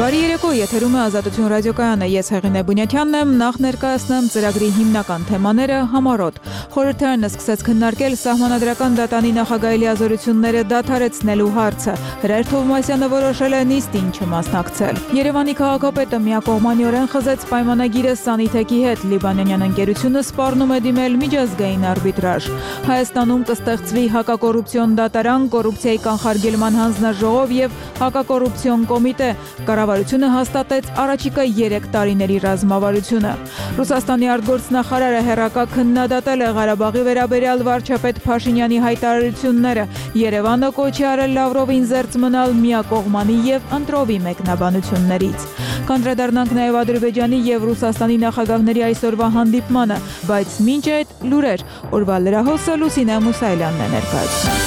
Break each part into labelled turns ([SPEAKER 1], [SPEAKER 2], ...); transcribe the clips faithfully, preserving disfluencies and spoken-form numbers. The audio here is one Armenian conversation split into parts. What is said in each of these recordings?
[SPEAKER 1] Բարի երեկո, եթերում է Ազատություն ռադիոկայանը, ես Հեղինե Բունյաթյանն եմ, նախ ներկայացնեմ ծրագրի հիմնական թեմաները համառոտ։ Խորհրդարանը սկսեց քննարկել սահմանադրական դատանի նախագահի լիազորությունները դադարեցնելու հարցը։ Հրայր Թովմասյանը որոշել է նիստին չմասնակցել։ Երևանի քաղաքապետը միակողմանիորեն խզեց պայմանագիրը Սանիթեքի հետ, լիբանանյան ընկերությունը սպառնում է դիմել միջազգային արբիտրաժ։ Հայաստանում կստեղծվի հակակոռուպցիոն դատարան, կոռուպցիայի կանխարգելման հանձնաժողով եւ հակակոռուպցիոն կոմիտե։ Կառավարությունը հաստատեց առաջիկա երեք տարիների ռազմավարությունը։ Ռուսաստանի արտգործնախարարը հեռակա քննադատել է Ղարաբաղի վերաբերյալ վարչապետ Փաշինյանի հայտարարությունները։ Երևանը կոչ է արել Լավրովին զերծ մնալ միակողմանի եւ ընտրովի մեկնաբանություններից։ Կանդրադառնանք նաեւ Ադրբեջանի եւ Ռուսաստանի նախագահների այսօրվա հանդիպմանը, բայց մինչ այդ լուրեր։ Օրվա լրահոսը Լուսինե Մուսայելյանն է ներկայացնում։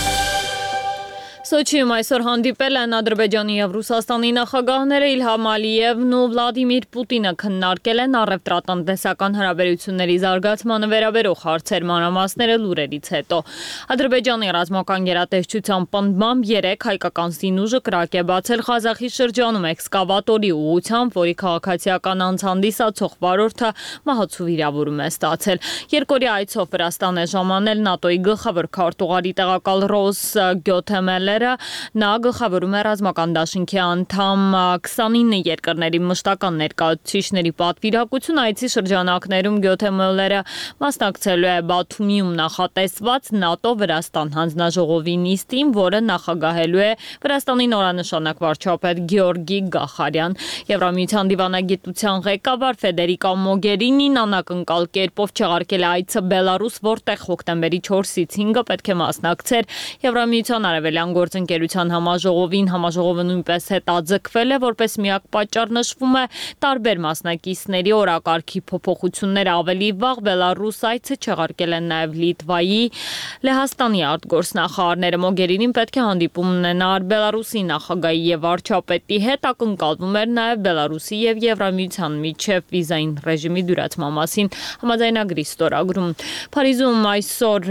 [SPEAKER 2] Սոչիում այսօր հանդիպել են Ադրբեջանի և Ռուսաստանի նախագահները, Իլհամ Ալիևն ու Վլադիմիր Պուտինը քննարկել են առևտրատնտեսական հարաբերությունների զարգացմանը վերաբերող հարցեր, մանրամասները լուրերից հետո։ Ադրբեջանի ռազմական գերատեսչության պնդմամբ երեկ հայկական զինուժը կրակ է բացել Ղազախի շրջանում էքսկավատորի ուղղությամբ, որի քաղաքացիական անձ հանդիսացող վարորդը մահացու վիրավորում է ստացել։ Երկօրյա այցով Վրաստան է ժամանել ՆԱՏՕ-ի գլխավոր քարտուղարի տեղակալ Ռոս Գյոթեմելը։ Նա գլխավորում է ռազմական դաշինքի անդամ քսանինը երկրների մշտական ներկայացուցիչների պատվիրակություն այցի շրջանակներում Գյոթեմելերը մասնակցելու է Բաթումիում նախատեսված ՆԱՏՕ-Վրաստան հանձնաժողովի նիստին, որը նախագահելու է Վրաստանի նորանշանակ վարչապետ Գեորգի Գախարյան։ Եվրամիության դիվանագիտության ղեկավար Ֆեդերիկա Մոգերինին անակնկալ կերպով չեղարկել է այցը Բելարուս, որտեղ հոկտեմբերի չորսից հինգը պետք է մասնակցեր Եվրամիության արևելյան գործընկերության համաժողովին։ Համաժողովը նույնպես հետաձգվել է, որպես միակ պատճառ նշվում է տարբեր մասնակիցների օրակարգի փոփոխությունները ավելի վաղ Բելարուս այցը չեղարկել են նաև Լիտվայի, Լեհաստանի արտգործնախարարները։ Մոգերինին պետք է հանդիպում ունենար Բելարուսի նախագահի եւ վարչապետի հետ, ակնկալվում էր նաև Բելարուսի եւ Եվրամիության միջև վիզային ռեժիմի դյուրացման մասին համաձայնագրի ստորագրում։ Փարիզում այսօր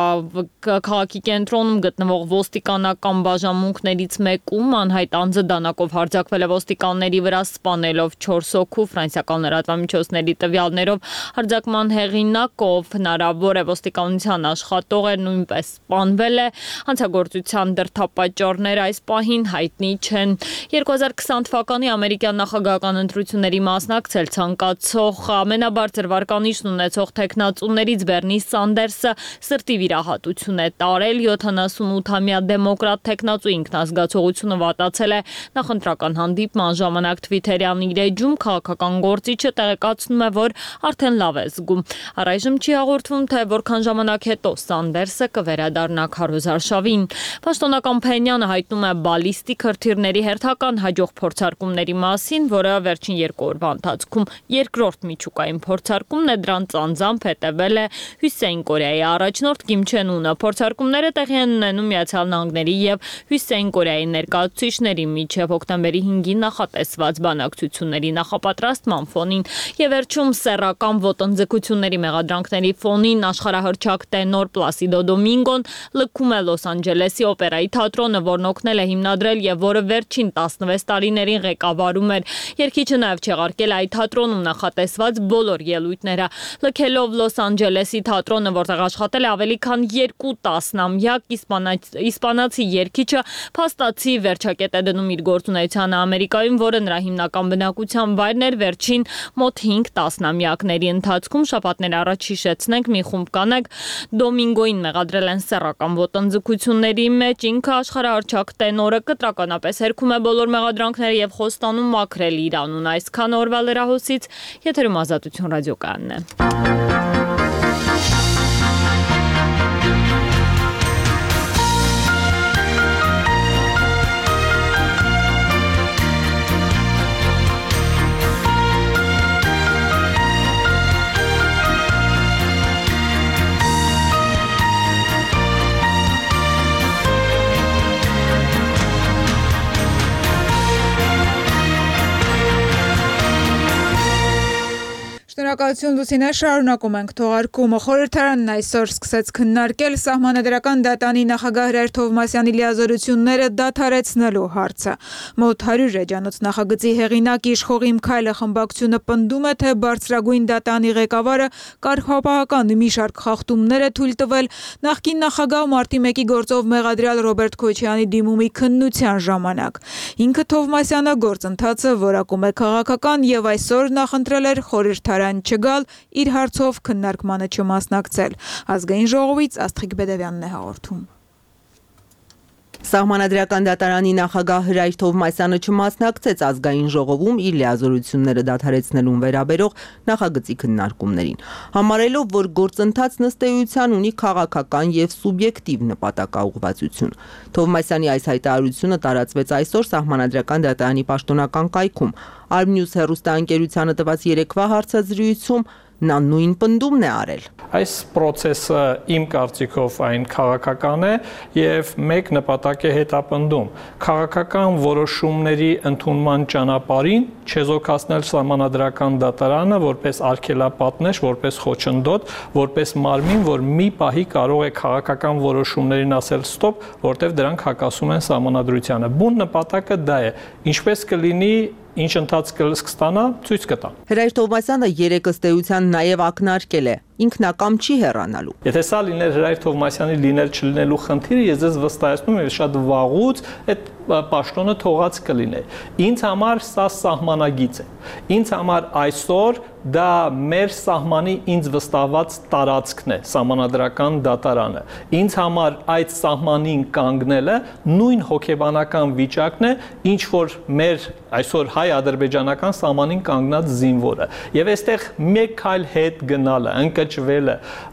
[SPEAKER 2] քաղաքի կենտրոնում գտնվող ոստիկանական բաժանմունքներից մեկում անհայտ անձը դանակով հարձակվել է ոստիկանների վրա, սպանելով չորս հոգու։ Ֆրանսիական լրատվամիջոցների տվյալներով հարձակման հեղինակով հնարավոր է ոստիկանության աշխատող էր, նույնպես սպանվել է։ Հանցագործության դրդապատճառները այս պահին հայտնի չեն։ երկու հազար քսան թվականի ամերիկյան նախագահական ընտրությունների մասնակցել ցանկացող ամենաբարձր վարկանիշն ունեցող տեխնացուներից Բերնի Սանդերսը սրտի վիրահատություն է տարել։ յոթանասունութամյա դեմոկրատ տեխնացու ինքնազգացողությունը վատացել է նախընտրական հանդիպման ժամանակ Թվիթերյան իր էջում քաղաքական գործիչը տեղեկացնում է, որ արդեն լավ է զգում։ Առայժմ չի հաղորդվում, թե որքան ժամանակ հետո Սանդերսը կվերադառնա քարոզարշավին։ Պաշտոնական Փենյանը հայտնում է բալիստիկ հրթիռների հերթական հաջող փորձարկումների մասին, որը վերջին երկու օրվա ընթացքում երկրորդ միջուկային փորձարկումն է, դրանց անձամբ հետևել է Հյուսեյն Կորեայի առաջնորդ Կիմ Չեն Ունը։ Փորձարկումները տեղի են ունենում Միացյալ Նահանգների եւ Հյուսեյն Կորեայի ներկայացուցիչների միջև հոկտեմբերի հինգին նախատեսված բանակցությունների նախապատրաստման ֆոնին։ Եվ վերջում սեռական ոտնձգությունների մեղադրանքների ֆոնին աշխարհահռչակ տենոր Պլասիդո Դոմինգոն լքում է Լոս Անջելեսի օպերայի թատրոնը, որն օգնել է հիմնադրել եւ որը վերջին տասնվեց տարիներին ղեկավարում էր։ Երգիչը նաեւ չեղարկել այդ թատրոնում նախատեսված բոլոր ելույթները։ Լքելով Լոս Անջելեսի թատրոնը, որտեղ աշխատել է ավելի քան երկու տասնամյակ, իսպանացի երգիչը փաստացի վերջակետ է դնում իր գործունեությանը Ամերիկայում, որը նրա հիմնական բնակության վայրն էր վերջին մոտ հինգ տասնամյակների ընթացքում։ Շաբաթներ առաջ հիշեցնենք, մի խումբ կանայք Դոմինգոին մեղադրել են սեռական ոտնձգությունների մեջ։ Ինքը աշխարհահռչակ տենորը կտրականապես հերքում է բոլոր մեղադրանքները եւ խոստանում մաքրել իր անունը։ Այսքան օրվա լրահոսից, եթերում Ազատություն ռադիոկայանն է։
[SPEAKER 1] Շնորհակալություն Լուսինե, շարունակում ենք թողարկումը։ Խորհրդարանն այսօր սկսեց քննարկել Սահմանադրական դատանի նախագահ Հրայր Թովմասյանի լիազորությունները դադարեցնելու հարցը։ Մոտ հարյուր էջանոց նախագծի հեղինակ Իշխող իմ քայլը խմբակցությունը պնդում է, թե բարձրագույն դատանի ղեկավարը կարգապահական մի շարք խախտումներ է թույլ տվել նախկին նախագահ մարտի մեկի գործով մեղադրյալ Ռոբերտ Քոչարյանի դիմումի քննության ժամանակ։ Ինքը Թովմասյանը գործընթացը որակում է քաղաքական եւ այսօր նախընտրել էր խորհրդարան չգալ, իր հարցով քննարկմանը չմասնակցել։ Ազգային ժողովից Աստղիկ Բեդևյանն է հաղորդում։
[SPEAKER 3] Սահմանադրական դատարանի նախագահ Հրայր Թովմասյանը չմասնակցեց ազգային ժողովում իր լիազորությունները դադարեցնելուն վերաբերող նախագծի քննարկումներին, համարելով, որ գործընթացն ըստ էության ունի քաղաքական եւ սուբյեկտիվ նպատակաուղղվածություն։ Թովմասյանի այս հայտարարությունը տարածվեց այսօր Սահմանադրական դատարանի պաշտոնական կայքում։ Արմնյուս հեռուստաընկերությանը տված երեկվա հարցազրույցում նա նույն պնդումն է արել։
[SPEAKER 4] Այս process-ը իմ կարծիքով այն քաղաքական է եւ մեկ նպատակ է հետապնդում քաղաքական որոշումների ընդունման ճանապարհին չեզոքացնել Սահմանադրական դատարանը որպես արգելապատնեշ, որպես խոչընդոտ, որպես մարմին, որ մի պահի կարող է քաղաքական որոշումներին ասել ստոպ, որտեղ դրանք հակասում են Սահմանադրությանը։ Բուն նպատակը դա է։ Ինչպես կլինի ինչ ընթացք կստանա, ցույց կտա։
[SPEAKER 3] Հրայր Թովմասյանը երեք ըստ էության նաև ակնարկել է ինքնակամ չի հեռանալու։
[SPEAKER 4] Եթե սա լիներ Հրայր Թովմասյանի լինել չլինելու խնդիրը, ես ձեզ վստահեցնում եմ, շատ վաղուց այդ պաշտոնը թողած կլիներ։ Ինձ համար սա սահմանագիծ է։ Ինձ համար այսօր դա մեր սահմանի ինձ վստահված տարածքն է, Սահմանադրական դատարանը։ Ինձ համար այդ սահմանին կանգնելը նույն հոգեբանական վիճակն է, ինչ որ մեր այսօր հայ-ադրբեջանական սահմանին կանգնած զինվորը։ Եվ այստեղ մեկ քայլ հետ գնալը, ընկճվելը,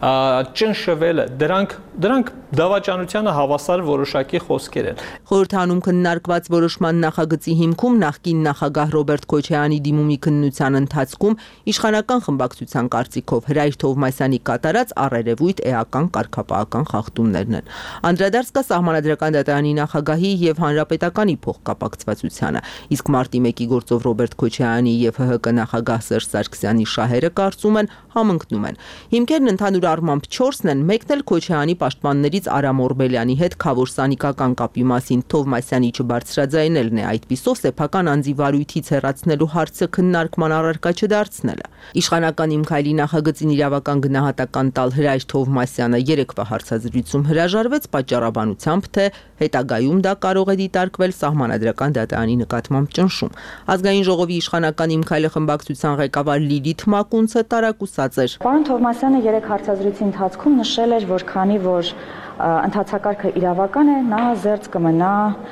[SPEAKER 4] ճնշվելը, դրանք դրանք դավաճանությանը հավասար որոշակի խոսքեր են։
[SPEAKER 3] Խորհրդանում քննարկված որոշման նախագծի հիմքում նախկին նախագահ Ռոբերտ Քոչարյանի դիմումի քննության ընթացքում իշխանական խմբակցության կարծիքով Հրայր Թովմասյանի կատարած առերևույթ էական կարգապահական խախտումներն են։ Անդրադարձ կա Սահմանադրական դատարանի նախագահի եւ հանրապետականի փոխկապակցվածությանը, իսկ մարտի մեկի գործով Ռոբերտ Քոչարյանի եւ ՀՀԿ նախագահ Սերժ Սարգսյանի շահերը կարծում են համընկնում են։ Հիմքերն ընդհանուր առմամբ չորսն են, մեկն էլ Քոչարյանի պաշտպաններից Արամ Օրբելյանի հետ քավոր սանիկական կապի մասին Թովմասյանի չբարձրաձայնելն է, այդպիսով սեփական անձի վարույթից հեռացնելու հարցը քննարկման առարկա չդարձնելը։ Իշխանական իմ քայլի նախագծին իրավական գնահատական տալ Հրայր Թովմասյանը երեկվա հարցազրույցում հրաժարվեց պատճառաբանությամբ, թե հետագայում դա կարող է դիտարկվել Սահմանադրական դատարանի նկատմամբ ճնշում։ Ազգային ժողովի իշխանական իմ քայլը խմբակցության ղեկավար Լիլիթ Մակունցը տարակուսած էր։
[SPEAKER 5] Պարոն Թովմասյանը երեք հարցազրույցի ընթացքում նշել էր, որ քանի որ ընթացակարգը իրավական է, նա զերծ կմնա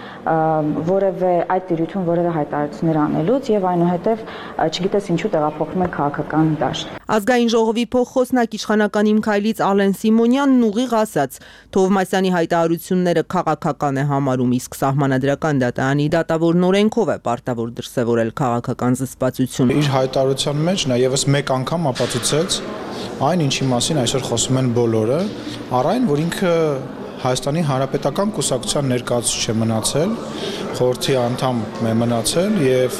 [SPEAKER 5] որևէ այդ տիրույթում որևէ հայտարարություններ անելուց եւ այնուհետեւ չգիտես ինչու տեղափոխվում է քաղաքական դաշտ։
[SPEAKER 3] Ազգային ժողովի փոխխոսնակ իշխանական իմ քայլից Ալեն Սիմոնյանն ուղիղ ասաց. Թովմասյանի հայտարարությունները քաղաքական է համարում, իսկ Սահմանադրական դատարանի դատավոր օրենքով է պարտավոր դրսևորել քաղաքական զսպվածություն։
[SPEAKER 6] Իր հայտարարության մեջ նա եւս մեկ անգամ ապացուցեց այն, ինչի մասին այսօր խոսում են բոլորը, առայն, որ ինքը Հայաստանի Հանրապետական կուսակցության ներկայացուցիչ է մնացել, խորհրդի անդամ է մնացել եւ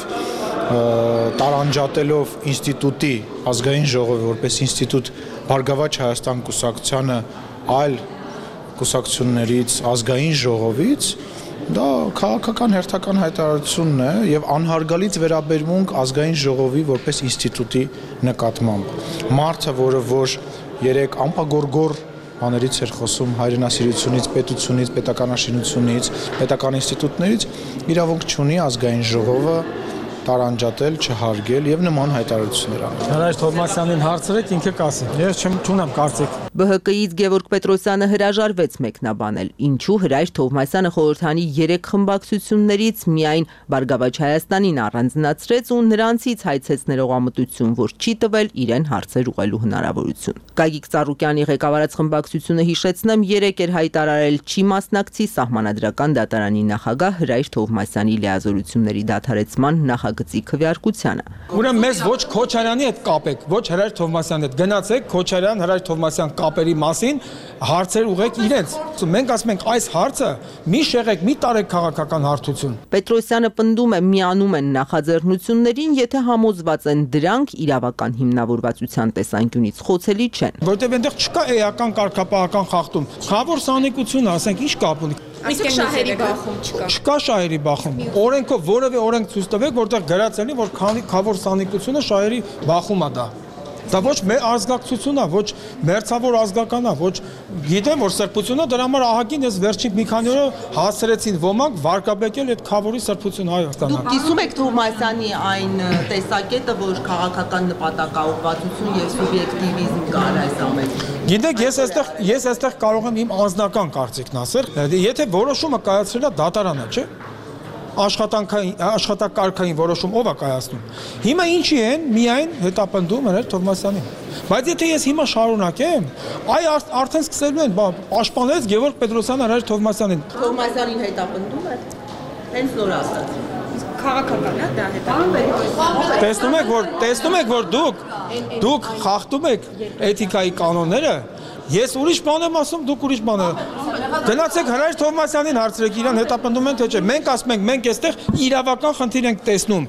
[SPEAKER 6] տարանջատելով ինստիտուտի ազգային ժողովը որպես ինստիտուտ Բարգավաճ Հայաստան կուսակցությանը այլ կուսակցություններից ազգային ժողովից դա քաղաքական հերթական հայտարարությունն է եւ անհարգալից վերաբերմունք ազգային ժողովի որպես ինստիտուտի նկատմամբ։ Մարդը, որը որ երեք ամպագորգոր բաներից էր խոսում հայրենասիրությունից, պետությունից, պետականաշինությունից, պետական ինստիտուտներից, իրավունք չունի ազգային ժողովը տարանջատել, չհարգել եւ նման հայտարարություններ անել։
[SPEAKER 7] Հրայր Թովմասյանին հարցրեք, ինքը կասի։ Ես չունեմ կարծիք։
[SPEAKER 3] ԲՀԿ-ից Գևորգ Պետրոսյանը հրաժարվեց մեկնաբանել, ինչու Հրայր Թովմասյանը խորհրդանի երեք խմբակցություններից միայն Բարգավաճ Հայաստանին առանձնացրեց ու նրանցից հայցեց ներողամտություն, որ չի տվել իրեն հարցեր ուղղելու հնարավորություն։ Գագիկ Ծառուկյանի ղեկավարած խմբակցությունը հիշեցնեմ երեք էր հայտարարել չի մասնակցի Սահմանադրական դատարանի նախագահ Հրայր Թովմասյանի լիազորությունների դադարեցման նախագծի քվեարկությանը։
[SPEAKER 7] Ուրեմն մեզ ոչ Քոչարյանի հետ կապեք, ոչ Հրայր Թովմասյանի հետ գնացեք Քոչարյան Հրայր Թովմասյան կապերի մասին հարցեր ուղեք իրենց։ Մենք ասում ենք այս հարցը մի շեղեք, մի տարեք քաղաքական հարթություն։
[SPEAKER 3] Պետրոսյանը պնդում է միանում են նախաձեռնություններին, եթե համոզված են դրանք իրավական հիմնավորվածության տեսանկյունից խոցելի չեն։
[SPEAKER 7] Որտեւ այնտեղ չկա էական կարգապահական խախտում։ Խավոր սանեկություն, ասենք, ինչ կապ ունի։
[SPEAKER 8] Իսկ շահերի բախում չկա։
[SPEAKER 7] Չկա շահերի բախում։ Օրենքով որևէ օրենք ցույց տվեք, որտեղ գրած լինի, որ խավոր սանեկությունը շահերի բախում է դա։ Դա ոչ մեր ազգակցությունն է, ոչ մերձավոր ազգական է, ոչ գիտեմ, որ սրբությունը դրա համար ահագին ես վերջին մի քանի օրը հասցրեցին ոմանք վարկաբեկել այդ խավորի սրբությունը Հայաստանը։
[SPEAKER 3] Դուք կիսում եք Թովմասյանի այն տեսակետը, որ քաղաքական նպատակաուղղվածություն եւ սուբյեկտիվիզմ կար այս ամենը։
[SPEAKER 7] Գիտեք, ես այստեղ ես այստեղ կարող եմ իմ անձնական կարծիքն ասել, եթե որոշումը կայացրել է դատարանը, չէ՞։ Աշխատանքային աշխատակարգային որոշում ով է կայացնում։ Հիմա ինչի են միայն հետապնդում Հրանտ Թովմասյանին։ Բայց եթե ես հիմա շարունակեմ, այ արդեն սկսելու են պաշտպանեց Գևորգ Պետրոսյանը Հրանտ Թովմասյանին։
[SPEAKER 3] Թովմասյանին հետապնդում է։ Հենց նոր ասած։
[SPEAKER 8] Քաղաքական է դա հետապնդում։
[SPEAKER 7] Տեսնում եք, որ տեսնում եք, որ դուք դուք խախտում եք էթիկայի կանոնները։ Ես ուրիշ բան եմ ասում, դուք ուրիշ բան եք։ Գնացեք Հրանտ Թովմասյանին հարցրեք, իրան հետապնդում են թե չէ։ Մենք ասում ենք, մենք այստեղ իրավական խնդիր ենք տեսնում։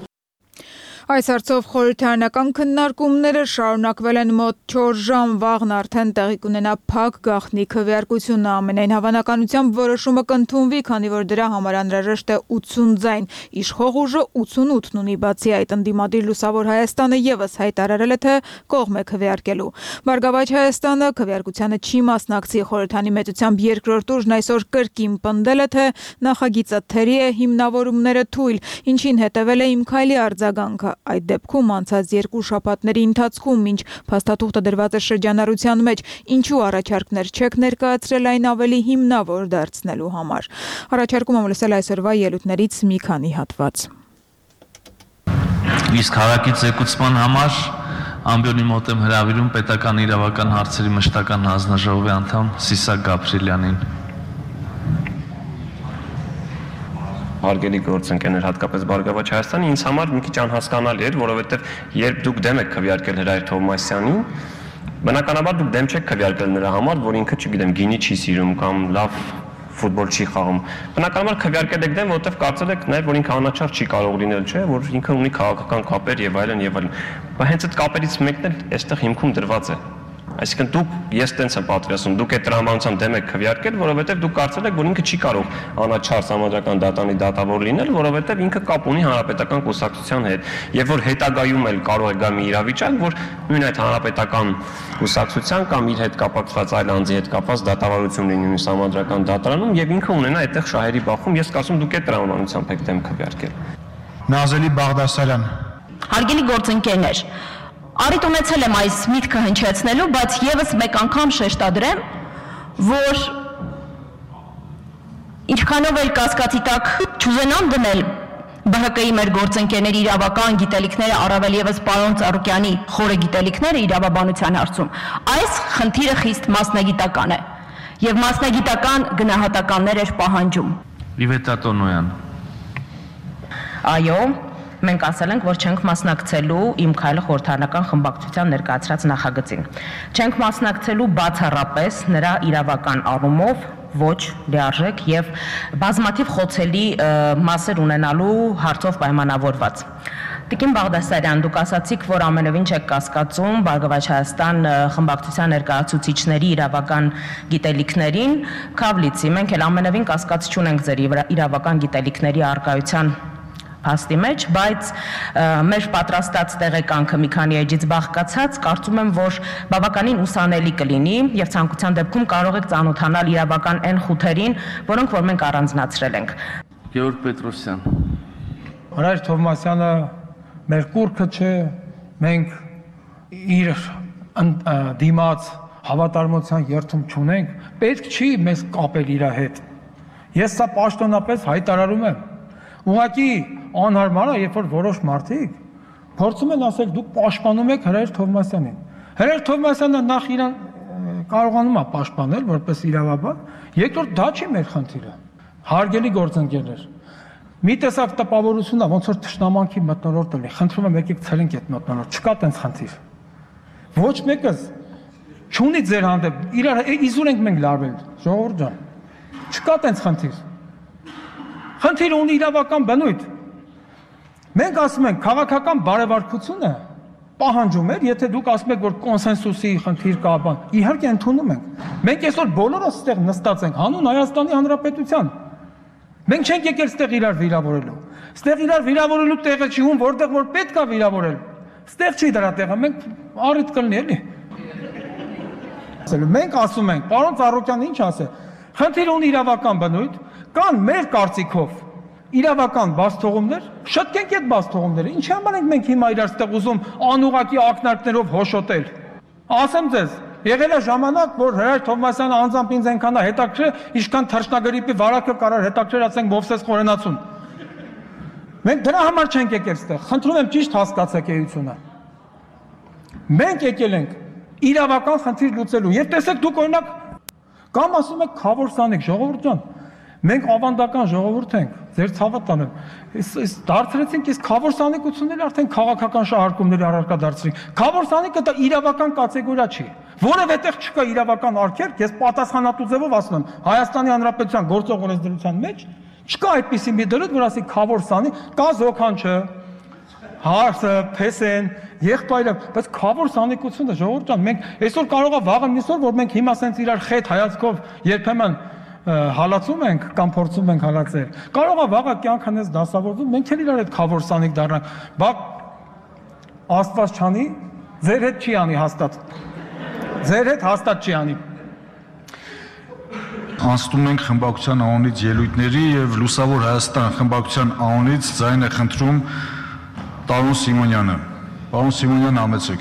[SPEAKER 1] Այս հարցով խորհրդարանական քննարկումները շարունակվել են մոտ չորս ժամ, վաղն արդեն տեղի կունենա փակ գաղտնի քվեարկությունը, ամենայն հավանականությամբ որոշումը կընդունվի, քանի որ դրա համար անհրաժեշտ է ութսուն ձայն, իշխող ուժը ութսունութն ունի, բացի այդ ընդդիմադիր Լուսավոր Հայաստանը ևս հայտարարել է, թե կողմ է քվեարկելու։ Բարգավաճ Հայաստանը քվեարկությանը չի մասնակցի, խորհրդանի մեծությամբ երկրորդ ուժն այսօր կրկին պնդել է, թե նախագիծը թերի է, հիմնավորումները թույլ, ինչին հետևել է Իմ քայլի արձագանքը։ Այդ դեպքում անցած երկու շաբաթների ընթացքում, մինչ փաստաթուղթը դրված է շրջանառության մեջ, ինչու առաջարկներ չեք ներկայացրել այն ավելի հիմնավոր դարձնելու համար։ Առաջարկում եմ լսել այսօրվա ելույթներից մի քանի հատված։
[SPEAKER 9] Իսկ հարակից զեկուցման համար ամբիոնի մոտ եմ հրավիրում պետական իրավական հարցերի մշտական հանձնաժողովի անդամ Սիսակ Գաբրիելյանին։
[SPEAKER 10] Հարգելի գործընկերներ, հատկապես Բարգավաճ Հայաստանի, ինձ համար մի քիչ անհասկանալի էր, որովհետև երբ դուք դեմ եք քվեարկել Հրանտ Թովմասյանին, բնականաբար դուք դեմ չեք քվեարկել նրա համար, որ ինքը, չգիտեմ, գինի չի սիրում կամ լավ ֆուտբոլ չի խաղում։ Բնականաբար քվեարկել եք դեմ, որովհետև կարծել եք նաև, որ ինքը անաչառ չի կարող լինել, չէ՞, որ ինքը ունի քաղաքական կապեր եւ այլն եւ այլն։ Բայց հենց այդ կապերից մեկն էլ այստեղ հիմքում դրված է։ Այսինքն դուք ես տենց եմ պատվիրացնում, դուք այդ տրամաբանությամբ դեմ եք քվեարկել, որովհետև դուք կարծել եք, որ ինքը չի կարող անաչառ համադրական դատանի դատավոր լինել, որովհետև ինքը կապ ունի հանրապետական կուսակցության հետ, եւ որ հետագայում էլ կարող է գա մի իրավիճակ, որ նույն այդ հանրապետական կուսակցության կամ իր հետ կապակցված այլ անձի հետ կապված դատավարություն լինի նույն համադրական դատարանում եւ ինքը ունենա այդտեղ շահերի բախում, ես կարծում դուք այդ տրամաբանությամբ եք դեմ քվեարկել։
[SPEAKER 6] Նազելի Բաղդասարյան։
[SPEAKER 11] Հարգելի գործընկերներ, Արիտ ունեցել եմ այս միտքը հնչեցնելու, բայց եւս մեկ անգամ շեշտադրեմ, որ ինչքանով էլ կասկածի տակ չուզենամ դնել B H K-ի մեր գործընկերների իրավական գիտելիքները, առավել եւս պարոն Ծառուկյանի խորը գիտելիքները իրավաբանության հարցում, այս խնդիրը խիստ մասնագիտական է եւ մասնագիտական գնահատականներ էր պահանջում։
[SPEAKER 9] Իվետա Տոնոյան։
[SPEAKER 11] Այո, մենք ասել ենք, որ չենք մասնակցելու Իմ քայլը խորհրդարանական խմբակցության ներկայացրած նախագծին։ Չենք մասնակցելու բացառապես նրա իրավական առումով ոչ լիարժեք եւ բազմաթիվ խոցելի մասեր ունենալու հարցով պայմանավորված։ Տիկին Բաղդասարյան, դուք ասացիք, որ ամենևին չեք կասկածում Բարգավաճ Հայաստան խմբակցության ներկայացուցիչների իրավական գիտելիքներին, Քավլիցի, մենք էլ ամենևին կասկած չունենք ձեր իրավական գիտելիքների առկայության փաստի մեջ, բայց մեր պատրաստած տեղեկանքը մի քանի էջից բաղկացած, կարծում եմ, որ բավականին ուսանելի կլինի եւ ցանկության դեպքում կարող եք ծանոթանալ իրավական այն խութերին, որոնք որ մենք առանձնացրել ենք։
[SPEAKER 9] Գևորգ Պետրոսյան։
[SPEAKER 7] Հրանտ Թովմասյանը մեր կուրքը չէ, մենք իր դիմաց հավատարմության երթում չունենք, պետք չի մեզ կապել իր հետ։ Ես սա պաշտոնապես հայտարարում եմ։ Ուղղակի անհարմար է, երբ որ որոշ մարդիկ փորձում են ասել դուք պաշտպանում եք Հրանտ Թովմասյանին։ Հրանտ Թովմասյանը նախ իրան կարողանում է պաշտպանել որպես իրավաբան, երկրորդ դա չի մեր խնդիրը։ Հարգելի գործընկերներ, մի տեսակ տպավորություն է, ոնց որ թշնամանքի մթնոլորտ լինի։ Խնդրում եմ եկեք ցելենք այդ մթնոլորտ, չկա տենց խնդիր։ Ոչ մեկը Չունի ձեր հանդեպ, իրար իզուր ենք մենք լարվել, ժողովուրդ ջան։ Չկա տենց խնդիր։ Խնդիրը ունի իրավական բնույթ։ Մենք ասում ենք քաղաքական բարեվարկությունը պահանջում էր, եթե դուք ասում եք, որ կոնսենսուսի խնդիր կա, բան, իհարկե ընդունում ենք։ Մենք այսօր բոլորս այստեղ նստած ենք հանուն Հայաստանի Հանրապետության։ Մենք չենք եկել այստեղ իրար վիրավորելու։ Այստեղ իրար վիրավորելու տեղը չի ում, որտեղ որ պետք է վիրավորել։ Այստեղ չի դրա տեղը, մենք առիթ կլինի էլի։ Մենք ասում ենք, պարոն Ծառուկյանը ինչ ասէ։ Խնդիրը ունի իրավական բնույթ, կան մեր կարծիքով իրավական բացթողումներ, շտկենք այդ բացթողումները։ Ինչի համար ենք մենք հիմա իրար ստեղ ուզում անուղակի ակնարկներով հոշոտել։ Ասեմ ձեզ, եղել է ժամանակ, որ Հրայր Թովմասյանը անձամբ ինձ այնքան է հետաքրքրել, ինչքան թռչնագրիպի վարակը կարար հետաքրքրել, ասենք Մովսես Խորենացուն։ Մենք դրա համար չենք եկել ստեղ։ Խնդրում եմ ճիշտ հասկացեք էությունը։ Մենք եկել ենք իրավական խնդիր լուծելու։ Եվ տեսեք դուք օրինակ կամ ասում եք խավոր սանիկ, ժողովուրդ ջան, մենք ավանդական ժողովուրդ ենք, ձեր ցավը տանեմ։ Այս դարձրեցինք այս խավոր սանիկությունները արդեն քաղաքական շահարկումների առարկա դարձրինք։ Խավոր սանիկը դա իրավական կատեգորիա չի։ Որևէ տեղ չկա իրավական արգելք, ես պատասխանատու ձևով ասում եմ, Հայաստանի Հանրապետության գործող օրենսդրության մեջ չկա այդպիսի մի դրույթ, որ ասի խավոր սանիկ, կա զոքանչը, հարսը, փեսեն, եղբայրը, բայց խավոր սանիկությունը ժողովուրդ ջան, մենք այսօր կարող է վաղը միսօր, որ մենք հիմա սենց իրար խետ հայացքով երբեմն հալածում ենք կամ փորձում ենք հալածել։ Կարող է վաղը կյանք հնես դասավորվում, մենք էլ իրար այդ խավոր սանիկ դառնանք, բա Աստված չանի, ձեր հետ չի անի հաստատ։ Ձեր հետ հաստատ չի անի։
[SPEAKER 12] Անցնում ենք խմբակցության անունից ելույթների եւ Լուսավոր Հայաստան խմբակցության անունից ձայն է խնդրում Տարոն Սիմոնյանը։ Պարոն Սիմոնյան, համեցեք։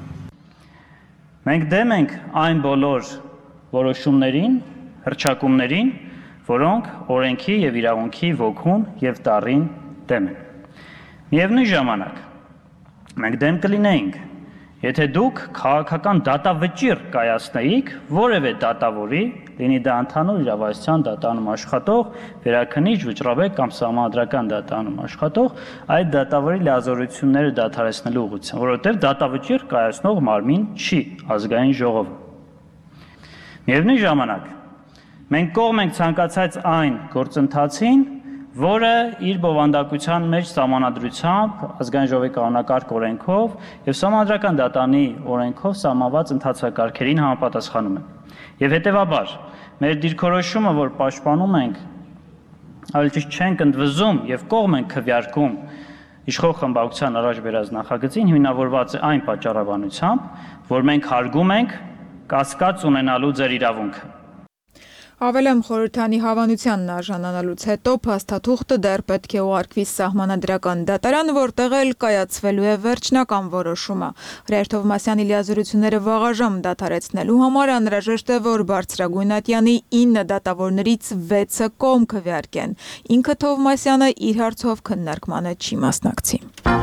[SPEAKER 13] Մենք դեմ ենք այն բոլոր որոշումներին, հռչակումներին, որոնք օրենքի եւ իրավունքի ոգուն եւ տառին դեմ են։ Միևնույն ժամանակ մենք դեմ կլինեինք, եթե դուք քաղաքական դատավճիռ կայացնեիք որևէ դատավորի, լինի դա ընդհանուր իրավասության դատարանում աշխատող, վերաքննիչ, վճռաբեկ կամ սահմանադրական դատարանում աշխատող, այդ դատավորի լիազորությունները դադարեցնելու ուղղությամբ, որովհետև դատավճիռ կայացնող մարմին չի ազգային ժողովը։ Միևնույն ժամանակ, մենք կողմ ենք ցանկացած այն գործընթացին, որը իր բովանդակության մեջ սահմանադրությամբ, ազգային ժողովի կանոնակարգ օրենքով եւ սահմանադրական դատարանի օրենքով սահմանված ընթացակարգերին համապատասխանում է։ Եվ հետեւաբար, մեր դիրքորոշումը, որ պաշտպանում ենք, ավելի ճիշտ չենք ընդվզում եւ կողմ ենք քվեարկում իշխող խմբակցության առաջ բերած նախագծին, հիմնավորված է այն պատճառաբանությամբ, որ մենք հարգում ենք կասկած ունենալու ձեր իրավունքը։
[SPEAKER 1] Ավելեմ խորհրդանի հավանությանն արժանանալուց հետո փաստաթուղթը դեռ պետք է ուղարկվի սահմանադրական դատարան, որտեղ էլ կայացվելու է վերջնական որոշումը։ Հրայր Թովմասյանի լիազորությունները վաղաժամ դադարեցնելու համար անհրաժեշտ է, որ բարձրագույն ատյանի ինը դատավորներից վեցը կողմ քվեարկեն։ Ինքը Թովմասյանը իր հարցով քննարկմանը չի մասնակցի։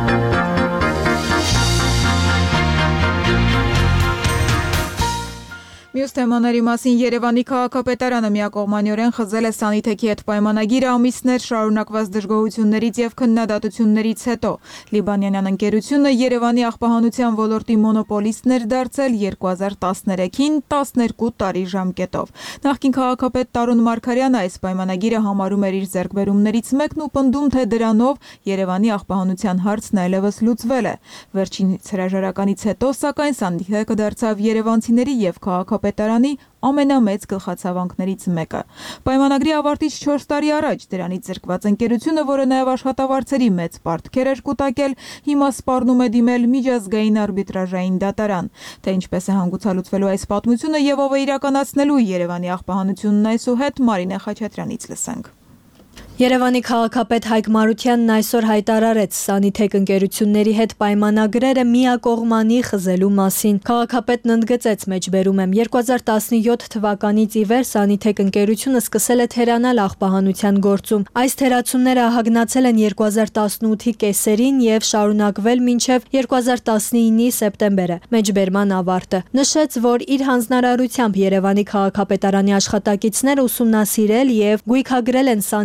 [SPEAKER 1] Մյուս թեմաների մասին Երևանի քաղաքապետարանը միակողմանիորեն խզել է Սանիթեքի հետ պայմանագիրը ամիսներ շարունակված դժգոհություններից եւ քննադատություններից հետո։ Լիբանանյան ընկերությունը Երևանի աղբահանության ոլորտի մոնոպոլիստն էր դարձել երկու հազար տասներեքին տասներկու տարի ժամկետով։ Նախկին քաղաքապետ Տարոն Մարգարյանը այս պայմանագիրը համարում էր իր ձեռքբերումներից մեկն ու պնդում, թե դրանով Երևանի աղբահանության հարցն այլևս լուծվել է։ Վերջինից հրաժարականից հետո, սակայն Սանիթեքը դարձավ երևանցիների եւ քաղաքապետարանի ամենամեծ գլխացավանքներից մեկը։ Պայմանագրի ավարտից չորս տարի առաջ դրանից զրկված ընկերությունը, որը նաև աշխատավարձերի մեծ պարտքեր էր կուտակել, հիմա սպառնում է դիմել միջազգային արբիտրաժային դատարան։ Թե ինչպես է հանգուցալուծվելու այս պատմությունը եւ ով է իրականացնելու Երևանի աղբահանությունն այսուհետ Մարինե Խաչատրյանից լսենք։
[SPEAKER 14] Երևանի քաղաքապետ Հայկ Մարությանն այսօր հայտարարեց Սանիթեք ընկերությունների հետ պայմանագրերը միակողմանի խզելու մասին։ Քաղաքապետն ընդգծեց, մեջբերում եմ, երկու հազար տասնյոթ թվականից ի վեր Սանիթեք ընկերությունը սկսել է թերանալ աղբահանության գործում։ Այս թերացումները ահագնացել են երկու հազար տասնութի կեսերին եւ շարունակվել մինչեւ երկու հազար տասնինի սեպտեմբերը, մեջբերման ավարտը։ Նշեց, որ իր հանձնարարությամբ Երևանի քաղաքապետարանի աշխատակիցները ուսումնասիրել եւ գույքագրել են Սանիթեք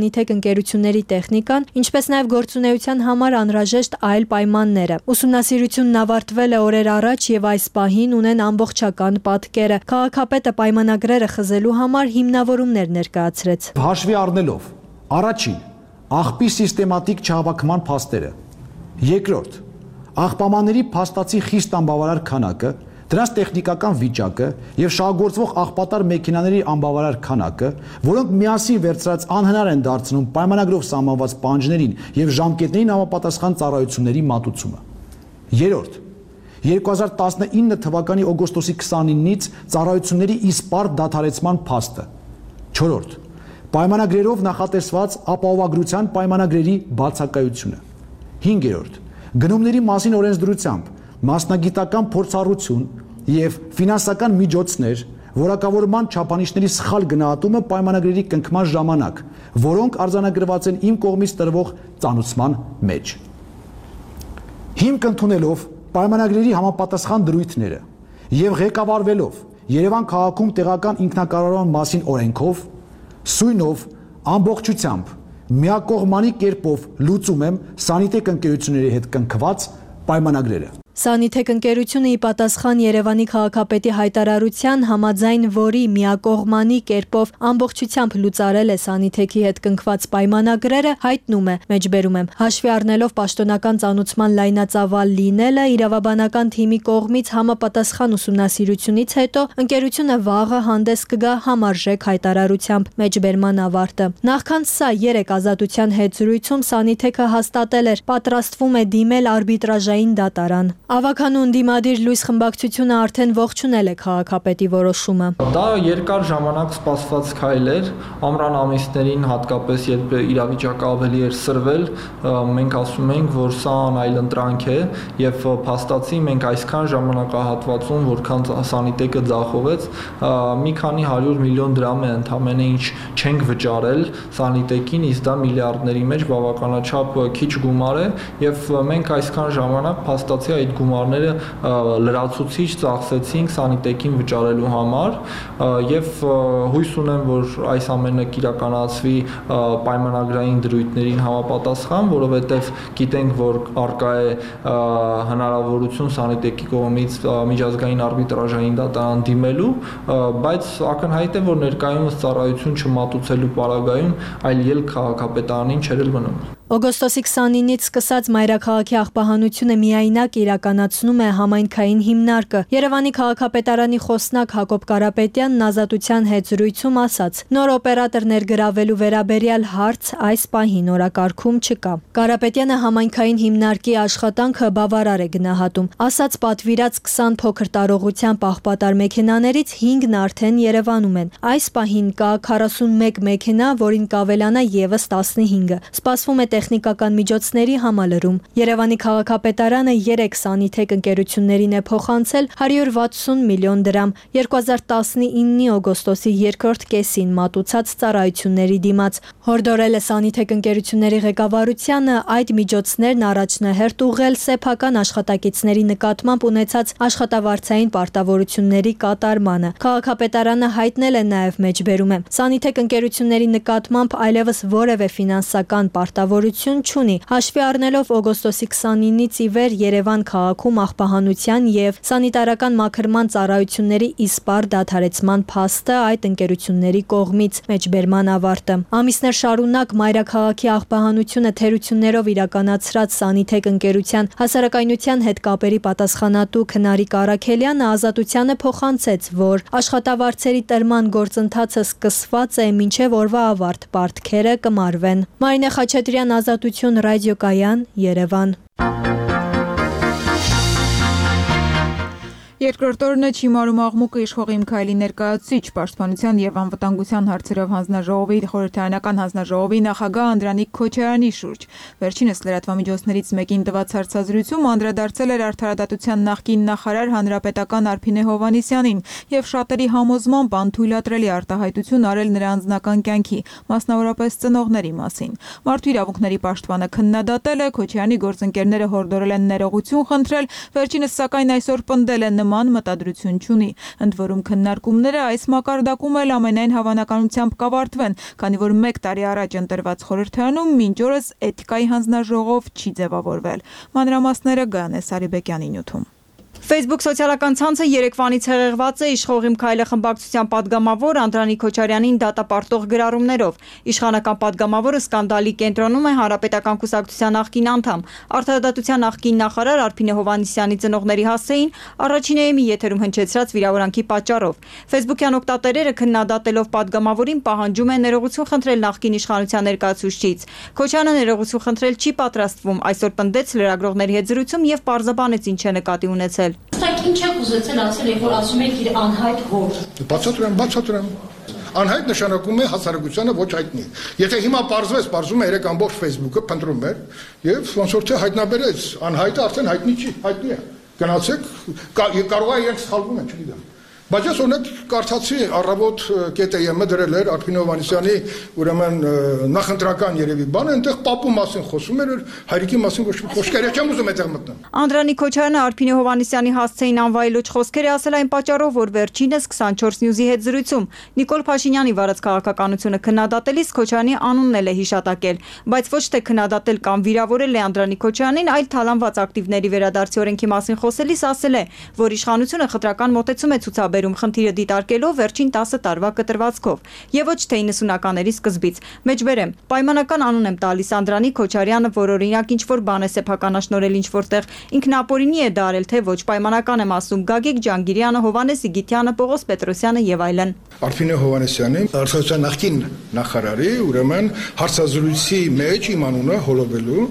[SPEAKER 14] ընկերությունների տեխնիկան, ինչպես նաև գործունեության համար անհրաժեշտ այլ պայմանները։ Ուսումնասիրությունն ավարտվել է օրեր առաջ եւ այս պահին ունեն ամբողջական պատկերը։ Քաղաքապետը պայմանագրերը խզելու համար հիմնավորումներ ներկայացրեց։
[SPEAKER 15] Հաշվի առնելով առաջին աղբի սիստեմատիկ չհավաքման փաստերը, երկրորդ աղբամանների փաստացի խիստ անբավարար քանակը, դրանց տեխնիկական վիճակը եւ շահագործվող աղբատար մեքենաների անբավարար քանակը, որոնք միասին վերցրած անհնար են դարձնում պայմանագրով սահմանված պահանջներին եւ ժամկետներին համապատասխան ծառայությունների մատուցումը։ Երրորդ երկու հազար տասնինը թվականի օգոստոսի քսանինից ծառայությունների իսպառ դադարեցման փաստը։ Չորրորդ պայմանագրերով նախատեսված ապահովագրության պայմանագրերի բացակայությունը։ Հինգերորդ գնումների մասին օրենսդրությամբ մասնագիտական փորձառություն եւ ֆինանսական միջոցներ, որակավորման չափանիշների սխալ գնահատումը պայմանագրերի կնքման ժամանակ, որոնք արձանագրված են իմ կողմից տրվող ծանուցման մեջ։ Հիմք ընդունելով պայմանագրերի համապատասխան դրույթները եւ ղեկավարվելով Երևան քաղաքում տեղական ինքնակառավարման մասին օրենքով, սույնով ամբողջությամբ միակողմանի կերպով լուծում եմ Սանիտեկ ընկերությունների հետ կնքված պայմանագրերը։
[SPEAKER 14] Սանիտեկ ընկերությունը ի պատասխան Երևանի քաղաքապետի հայտարարության, համաձայն որի միակողմանի կերպով ամբողջությամբ լուծարել է Սանիտեքի հետ կնքված պայմանագրերը, հայտնում է, մեջբերում եմ, հաշվի առնելով պաշտոնական ծանուցման լայնածավալ լինելը, իրավաբանական թիմի կողմից համապատասխան ուսումնասիրությունից հետո ընկերությունը վաղը հանդես կգա համարժեք հայտարարությամբ, մեջբերման ավարտը։ Նախքան սա երեք ազատության հետ զրույցում Սանիտեքը հաստատել էր, պատրաստվում է դիմել արբիտրաժային դատարան։ Ավականու ընդդիմադիր լույս խմբակցությունը արդեն ողջունել է քաղաքապետի որոշումը։
[SPEAKER 16] Դա երկար ժամանակ սպասված քայլ էր, ամռան ամիսներին հատկապես երբ իրավիճակը ավելի էր սրվել, մենք ասում ենք, որ սա անայլընտրանք է եւ փաստացի մենք այսքան ժամանակահատվածում, որքան Սանիտեկը ձախողեց, մի քանի հարյուր միլիոն դրամ է ընդամենը ինչ չենք վճարել Սանիտեկին, իսկ դա միլիարդների մեջ բավականաչափ քիչ գումար է եւ մենք այսքան ժամանակ փաստացի այդ գումարները լրացուցիչ ծախսեցինք Սանիտեկին վճարելու համար եւ հույս ունեմ, որ այս ամենը կիրականացվի պայմանագրային դրույթներին համապատասխան, որովհետեւ գիտենք, որ արկա է հնարավորություն Սանիտեկի կողմից միջազգային արբիտրաժային դատարան դիմելու, բայց ակնհայտ է, որ ներկայումս ծառայություն չմատուցելու պարագայում այլ ելք քաղաքապետարանին չէր մնում։
[SPEAKER 14] Օգոստոսի քսանինից սկսած մայրաքաղաքի աղբահանությունը միայնակ իրականացնում է համայնքային հիմնարկը։ Երևանի քաղաքապետարանի խոսնակ Հակոբ Կարապետյանն ազատության հետ զրույցում ասաց. նոր օպերատոր ներգրավելու վերաբերյալ հարց այս պահին օրակարգում չկա։ Կարապետյանը համայնքային հիմնարկի աշխատանքը բավարար է գնահատում։ Ասաց պատվիրած քսան փոքր տարողությամբ աղբատար մեքենաներից հինգն արդեն Երևանում են։ Այս պահին կա քառասունմեկ մեքենա, որին կավելանա եւս տասնհինգը։ Սպասվում է տեխնիկական միջոցների համալրում։ Երևանի քաղաքապետարանը երեք Սանիտեկ ընկերություններին է փոխանցել հարյուր վաթսուն միլիոն դրամ երկու հազար տասնինի օգոստոսի երկրորդ կեսին մատուցած ծառայությունների դիմաց։ Հորդորել է Սանիտեկ ընկերությունների ղեկավարությանը այդ միջոցներն առաջնահերթ ուղղել սեփական աշխատակիցների նկատմամբ ունեցած աշխատավարձային պարտավորությունների կատարմանը։ Քաղաքապետարանը հայտնել է նաև մեջբերում է. Սանիտեկ ընկերությունների նկատմամբ այլևս որևէ ֆինանսական պարտավորություն չունի, հաշվի առնելով օգոստոսի քսանինից ի վեր Երևան քաղաքում աղբահանության եւ սանիտարական մաքրման ծառայությունների իսպառ դադարեցման փաստը այդ ընկերությունների կողմից, մեջբերման ավարտը։ Ամիսներ շարունակ մայրաքաղաքի աղբահանությունը թերություններով իրականացրած Սանիտեկ ընկերության հասարակայնության հետ կապերի պատասխանատու Քնարիկ Արաքելյանը ազատությանը փոխանցեց, որ աշխատավարձերի տրման գործընթացը սկսված է, մինչև օրվա ավարտ պարտքերը կմարվեն։ Մարինե Խաչատրյան, Ազատություն, ռադիոկայան, Երևան։
[SPEAKER 1] Երկրորդ օրն է Չիմարում աղմուկը իշխող Իմքայելի ներկայացուցիչ պաշտպանության եւ անվտանգության հարցերով հանձնաժողովի խորհրդարանական հանձնաժողովի նախագահ Անդրանիկ Քոչարյանի շուրջ։ Վերջինս լրատվամիջոցներից մեկին տված հարցազրույցում անդրադարձել էր արդարադատության նախկին նախարար հանրապետական Արփինե Հովհաննիսյանին եւ շատերի համոզմամբ անթույլատրելի արտահայտություն արել նրա անձնական կյանքի, մասնավորապես ծնողների մասին։ Մարդու իրավունքների պաշտպանը քննադատել է, Քոչարյանի գործընկերները հորդորել են ներողություն խնդրել, վերջինս սակայն այսօր պնդել է նման մտադրություն չունի։ Ընդ որում քննարկումները այս մակարդակում էլ ամենայն հավանականությամբ կավարտվեն, քանի որ մեկ տարի առաջ ընտրված խորհրդարանում մինչ օրս էթիկայի հանձնաժողով չի ձևավորվել։ Մանրամասները Գայանե Սարիբեկյանի նյութում։
[SPEAKER 17] Facebook սոցիալական ցանցը երեկվանից հեղեղված է Իշխող իմ քայլը խմբակցության падգամավոր Անդրանիկ Քոչարյանին դատապարտող գրառումներով։ Իշխանական падգամավորը սկանդալի կենտրոնում է Հանրապետական կուսակցության նախկին անդամ, Արդարադատության նախկին նախարար Արփինե Հովհաննիսյանի ծնողների հասցեին առաջին էեմի եթերում հնչեցրած վիրավորանքի պատճառով։ Facebook-յան օգտատերերը քննադատելով падգամավորին պահանջում են ներողություն խնդրել նախկին իշխանության ներկայացուցչից։ Քոչյանը ներողություն խնդրել չի պատրաստվում, այսօր պնդեց լրագրողների հետ զրույցում եւ պարզաբանեց ինչ է նկատի ունեցել։
[SPEAKER 18] Սրանք ինչ եք ուզեցել ասել, երբ որ ասում եք իր անհայտ հոր։
[SPEAKER 19] Բացատրեմ, բացատրեմ։ Անհայտ նշանակում է հասարակությանը ոչ հայտնի։ Եթե հիմա պարզվեց, պարզում է երեք ամբողջ Facebook-ը փնտրում էր եւ ոնց որ թե հայտնաբերեց, անհայտը արդեն հայտնի չի, հայտնի է։ Գնացեք, կարող է իրենք սխալվում են, չգիտեմ։ Բայց ես օրինակ կարդացի առավոտ ԿՏԵՄ-ը դրել էր Արփինե Հովհաննիսյանի ուրեմն նախընտրական երևի բանը, այնտեղ պապու մասին խոսում էր, հայրիկի մասին ոչ մի խոսքեր չեմ ուզում այդտեղ մտնել։
[SPEAKER 17] Անդրանիկ Քոչարյանը Արփինե Հովհաննիսյանի հասցեին անվայելուչ խոսքեր է ասել այն պատճառով, որ վերջինս twenty-four News-ի հետ զրույցում Նիկոլ Փաշինյանի վարած քաղաքականությունը քննադատելիս Քոչարյանի անունն էլ է հիշատակել, բայց ոչ թե քննադատել կամ վիրավորել է Անդրանիկ Քոչարյանին, այլ թալանված ակտիվների վերադարձի օրենքի մասին խոսելիս ասել է, որ իշխանությունը խտրական մոտեցում է ցուցաբերում խնդիրը դիտարկելով վերջին տասը տարվա կտրվածքով եւ ոչ թե ninety-ականների սկզբից։ Մեջբերեմ, պայմանական անուն եմ տալիս Անդրանիկ Քոչարյանը, որ օրինակ ինչ որ բան է սեփականաշնորել ինչ որտեղ ինքնապորինի է դարել, թե ոչ պայմանական եմ ասում Գագիկ Ջանգիրյանը, Հովհաննես Իգիթյանը, Պողոս Պետրոսյանը եւ այլն։
[SPEAKER 19] Արփինե Հովհաննիսյանի Արտադրության նախկին նախարարի ուրեմն հարցազրույցի մեջ իմ անունը հոլովելու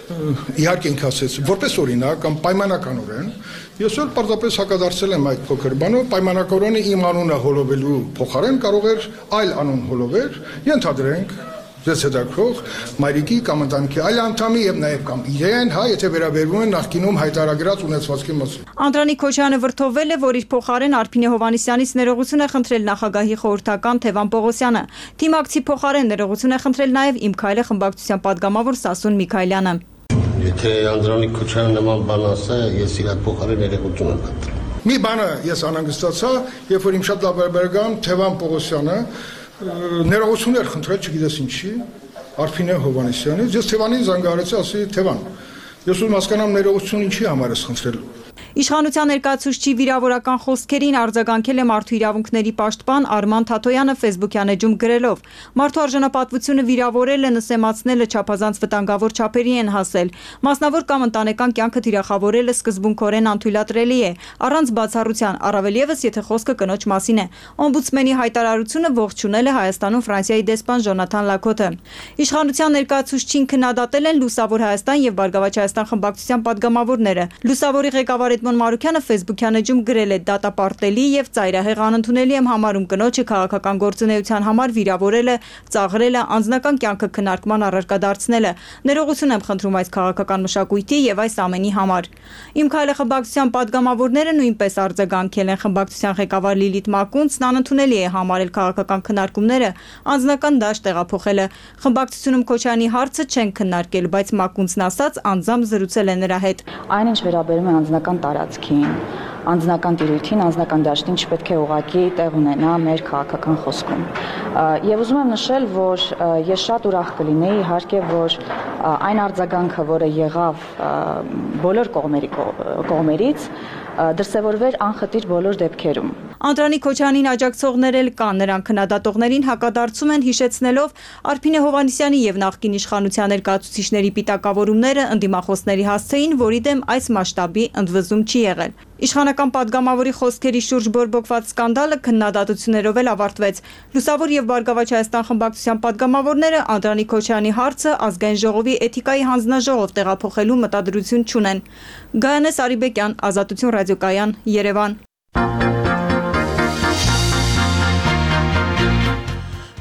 [SPEAKER 19] իհարկե ինք ասեց որպես օրինակ կամ պայմանականորեն ես էլ պարզապես հակադարձել եմ այդ փոքր բանով պայմանականորեն իմ անունը հոլովելու փոխարեն կարող էր այլ անուն հոլովել ենթադրենք ձեզ հետաքրող մայրիկի կամ ընտանիքի այլ անդամի եւ նաեւ կամ իրեն հա եթե վերաբերվում են նախկինում հայտարարած ունեցվածքի մասին։
[SPEAKER 17] Անդրանիկ Քոչյանը վրթովվել է, որ իր փոխարեն Արփինե Հովհաննիսյանից ներողություն է խնդրել նախագահի խորհրդական Թևան Պողոսյանը։ Թիմակցի փոխարեն ներողություն է խնդրել նաեւ Իմ քայլը խմբակցության падգամավոր Սասուն Միքայելյանը։
[SPEAKER 20] Եթե Անդրանիկ Քոչյանը նման բան ասա, ես իր փոխարեն ներողություն եմ խնդրել։
[SPEAKER 19] Մի բանը ես անհանգստացա, երբ որ իմ շատ լավ բարեկամ Թևան Պողոսյանը ներողություններ խնդրել, չգիտես ինչի, Արփինե Հովհաննիսյանից, ես Թևանին զանգահարեցի, ասի Թևան, ես ուզում հասկանամ ներողություն ինչի համար ես խնդրել։
[SPEAKER 17] Իշխանության ներկայացուցչի վիրավորական խոսքերին արձագանքել է Մարդու իրավունքների պաշտպան Արման Թաթոյանը Facebook-յան էջում գրելով. Մարդու արժանապատվությունը վիրավորելը, նսեմացնելը չափազանց վտանգավոր չափերի են հասել։ Մասնավոր կամ ընտանեկան կյանքը թիրախավորելը սկզբունքորեն անթույլատրելի է, առանց բացառության, առավել ևս եթե խոսքը կնոջ մասին է։ Օմբուդսմենի հայտարարությունը ողջունել է Հայաստանում Ֆրանսիայի դեսպան Ժոնաթան Լակոթը։ Իշխանության ներկայացուցչին քննադատել են Լուսավոր Հայաստան եւ Բարգավաճ Հայաստան խմբակցության падգամավորները։ Լուսավորի ղեկավար Էդմոն Մարուքյանը Facebook-յան էջում գրել է. դատապարտելի եւ ծայրահեղ անընդունելի եմ համարում կնոջը քաղաքական գործունեության համար վիրավորելը, ծաղրելը, անձնական կյանքը քննարկման առարկա դարձնելը։ Ներողություն եմ խնդրում այս քաղաքական մշակույթի եւ այս ամենի համար։ Իմ քայլը խմբակցության падգամավորները նույնպես արձագանքել են խմբակցության ղեկավար Լիլիթ Մակունցն անընդունելի է համարել քաղաքական քննարկումները, անձնական դաշտ տեղափոխելը։ Խմբակցությունում Քոչյանի հարցը չեն քննարկել, բայց Մակունցն ասաց անձամբ զրուցել է նրա հետ։
[SPEAKER 5] Այնինչ վերաբերում է անձնական տարածքին, անձնական տիրույթին, անձնական դաշտին չպետք է ուղղակի տեղ ունենա մեր քաղաքական խոսքում։ Եվ ուզում եմ նշել, որ ես շատ ուրախ կլինեի, իհարկե, որ այն արձագանքը, որը եղավ բոլոր կողմերի կողմերից, դրսևորվեր անխտիր բոլոր դեպքերում։
[SPEAKER 17] Անդրանիկ Քոչյանին աջակցողներ էլ կան, նրանք քննադատողներին հակադարձում են հիշեցնելով Արփինե Հովհաննիսյանի եւ նախկին իշխանության ներկայացուցիչների պիտակավորումները ընդդիմախոսների հասցեին, որի դեմ այս մասշտաբի ընդվզում չի եղել։ Իշխանական падգամավորի խոսքերի շուրջ բորբոքված սկանդալը քննադատություններով էլ ավարտվեց։ Լուսավոր եւ Բարգավաճ Հայաստան խմբակցության падգամավորները Անդրանիկ Քոչյանի հարցը ազգային ժողովի էթիկայի հանձնաժողով տեղափոխելու մտադրություն չունեն։ Գայանե Սարիբեկյան, Ազատություն ռադիոկայան, Երևան։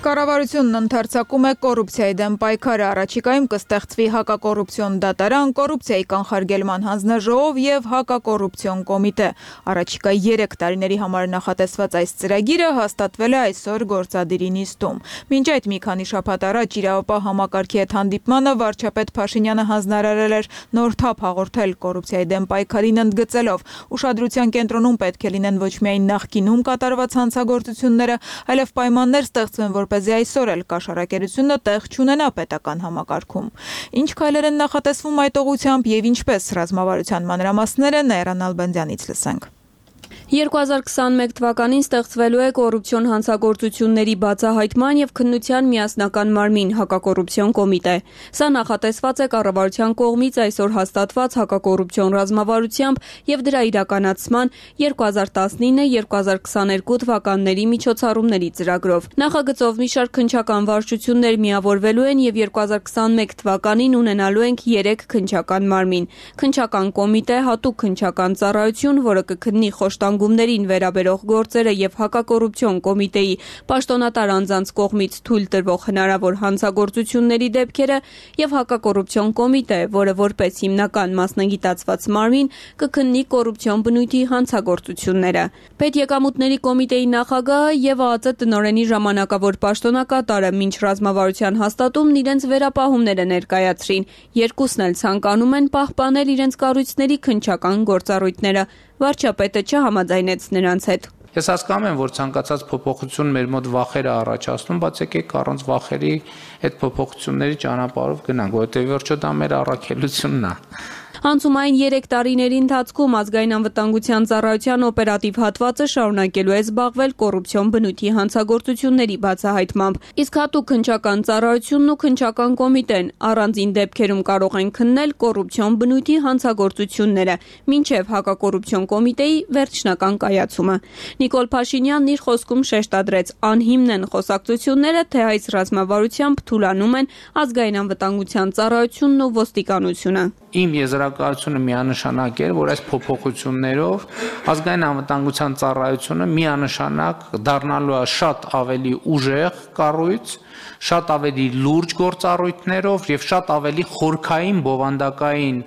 [SPEAKER 1] Կառավարությունն ընդարձակում է կոռուպցիայի դեմ պայքարը, առաջիկայում կստեղծվի հակակոռուպցիոն դատարան, կոռուպցիայի կանխարգելման հանձնաժողով եւ հակակոռուպցիոն կոմիտե։ Առաջիկա երեք տարիների համար նախատեսված այս ծրագիրը հաստատվել է այսօր գործադիրի նիստում։ Մինչ այդ մի քանի շաբաթ առաջ իրավապահ համակարգի հետ հանդիպմանը վարչապետ Փաշինյանը հանձնարարել էր նոր թափ հաղորդել կոռուպցիայի դեմ պայքարին ընդգծելով ուշադրության կենտրոնում պետք է լինեն ոչ միայն նախկինում կատարված հանցագործությունները, այլև պայմաններ ստեղծվեն, որպեսզի այսօր էլ կաշառակերությունը տեղ չունենա պետական համակարգում։ Ինչ քայլեր են նախատեսվում այդ ուղղությամբ եւ ինչպես ռազմավարության մանրամասները Նաիրա Նալբանդյանից լսենք։
[SPEAKER 21] երկու հազար քսանմեկ թվականին ստեղծվելու է կոռուպցիոն հանցագործությունների բացահայտման եւ քննության միասնական մարմին հակակոռուպցիոն կոմիտե։ Սա նախատեսված է կառավարության կողմից այսօր հաստատված հակակոռուպցիոն ռազմավարությամբ եւ դրա իրականացման երկու հազար տասնինը երկու հազար քսաներկու թվականների միջոցառումների ծրագրով։ Նախագծով մի շարք քննչական վարչություններ միավորվելու են եւ երկու հազար քսանմեկ թվականին ունենալու ենք երեք քննչական մարմին։ Քննչական կոմիտե, հատուկ քննչական ծառայություն, որը կքննի խոշտանգումներին վերաբերող գործերը եւ հակակոռուպցիոն կոմիտեի պաշտոնատար անձանց կողմից թույլ տրվող հնարավոր հանցագործությունների դեպքերը եւ հակակոռուպցիոն կոմիտե, որը որպես հիմնական մասնագիտացված մարմին կքննի կոռուպցիոն բնույթի հանցագործությունները։ Պետեկամուտների կոմիտեի նախագահը եւ ԱԱԾ տնօրենի ժամանակավոր պաշտոնակատարը մինչ ռազմավարության հաստատումն իրենց վերապահումները ներկայացրին։ Երկուսն էլ ցանկանում են պահպանել իրենց կառույցների քննչական գործառույթները։ Վարչապետը չհամաձայնեց նրանց հետ։
[SPEAKER 22] Ես հասկանում եմ, որ ցանկացած փոփոխություն մեր մոտ վախեր է առաջացնում, բայց եկեք առանց վախերի այդ փոփոխությունների ճանապարհով գնանք, որովհետեւ վերջո դա մեր առաքելությունն է։
[SPEAKER 21] Անցումային երեք տարիների ընթացքում ազգային անվտանգության ծառայության օպերատիվ հատվածը շարունակելու է զբաղվել կոռուպցիոն բնույթի հանցագործությունների բացահայտմամբ, իսկ հատուկ քննչական ծառայությունն ու քննչական կոմիտեն առանձին դեպքերում կարող են քննել կոռուպցիոն բնույթի հանցագործությունները, մինչև հակակոռուպցիոն կոմիտեի վերջնական կայացումը։ Նիկոլ Փաշինյանն իր խոսքում շեշտադրեց, անհիմն են խոսակցությունները, թե այս ռազմավարությամբ թուլանում են ազգային անվտանգության ծառայությունն ու ոստիկանությունը։
[SPEAKER 22] Իմ եզրակացությունը միանշանակ էր, որ այս փոփոխություններով ազգային անվտանգության ծառայությունը միանշանակ դառնալու է շատ ավելի ուժեղ կառույց, շատ ավելի լուրջ գործառույթներով եւ շատ ավելի խորքային բովանդակային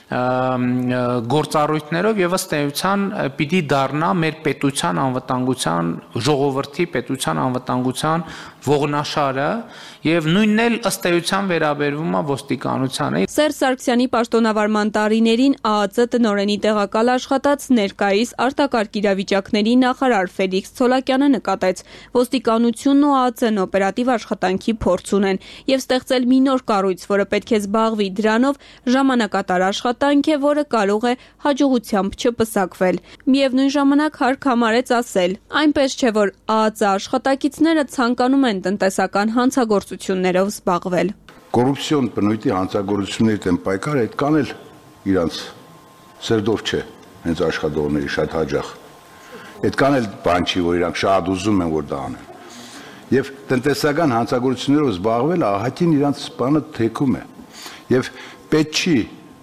[SPEAKER 22] գործառույթներով եւ ըստ էության պիտի դառնա մեր պետության անվտանգության ժողովրդի պետության անվտանգության ողնաշարը եւ նույնն էլ ըստ էության վերաբերվում է ոստիկանությանը։
[SPEAKER 21] Սերժ Սարգսյանի պաշտոնավարման տարիներին ԱԱԾ տնօրենի տեղակալ աշխատած ներկայիս արտակարգ իրավիճակների նախարար Ֆելիքս Ցոլակյանը նկատեց, ոստիկանությունն ու ԱԱԾ-ն օպերատիվ աշխատանքի փորձ ունեն եւ ստեղծել մի նոր կառույց, որը պետք է զբաղվի դրանով ժամանակատար աշխատանք է, որը կարող է հաջողությամբ չպսակվել։ Միևնույն ժամանակ հարկ համարեց ասել, այնպես չէ, որ ԱԱԾ աշխատակիցները ցանկանում են տնտեսական հանցագործություններով զբաղվել։
[SPEAKER 23] Կոռուպցիոն բնույթի հանցագործությունների դեմ պայքարը այդքան էլ իրանց սերդով չէ, հենց աշխատողների շատ հաճախ։ Այդքան էլ բան չի, որ իրանք շատ ուզում են, որ դա անեն։ Եվ տնտեսական հանցագործություններով զբաղվելը ահագին իրանց բանը թեքում է։ Եվ պետք չի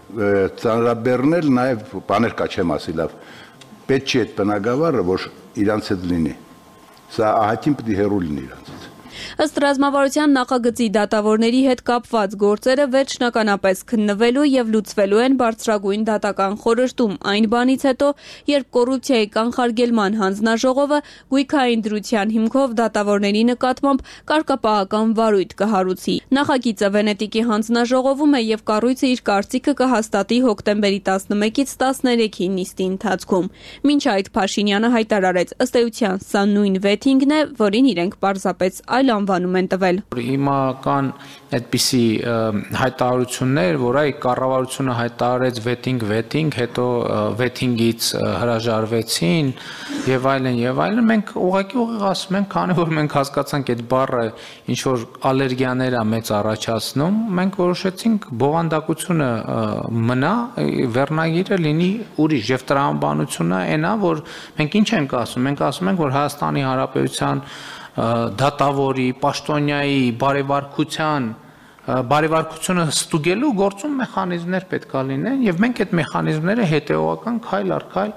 [SPEAKER 23] ծանրաբեռնել նաև բաներ կա չեմ ասի լավ։ Պետք չի այդ բնակավարը, որ իրանց հետ լինի։ Սա ահագին պետք է հեռու լինի իրանցից։
[SPEAKER 21] Ըստ ռազմավարության նախագծի դատավորների հետ կապված գործերը վերջնականապես քննվելու եւ լուծվելու են բարձրագույն դատական խորհրդում այն բանից հետո, երբ կոռուպցիայի կանխարգելման հանձնաժողովը գույքային դրության հիմքով դատավորների նկատմամբ կարգապահական վարույթ կհարուցի։ Նախագիծը Վենետիկի հանձնաժողովում է եւ կառույցը իր կարծիքը կհաստատի հոկտեմբերի տասնմեկից տասներեքի նիստի ընթացքում։ Մինչ այդ Փաշինյանը հայտարարեց, ըստ էության սա նույն վեթինգն է, որին իրենք պարզապես այլ անվանում են տվել։
[SPEAKER 22] Հիմա կան այդպիսի հայտարարություններ, որ այ կառավարությունը հայտարարեց վեթինգ, վեթինգ, հետո վեթինգից հրաժարվեցին եւ այլն եւ այլն։ Մենք ուղղակի ուղիղ ասում ենք, քանի որ մենք հասկացանք այդ բառը ինչ որ ալերգիաներ է մեծ առաջացնում, մենք որոշեցինք բովանդակությունը մնա, վերնագիրը լինի ուրիշ եւ տրամաբանությունը այնա, որ մենք ինչ ենք ասում, մենք ասում ենք, որ Հայաստանի Հանրապետության դատավորի, պաշտոնյայի, բարեվարկության, բարեվարկությունը ստուգելու գործում մեխանիզմներ պետք է լինեն եւ մենք այդ մեխանիզմները հետեւական քայլ առ քայլ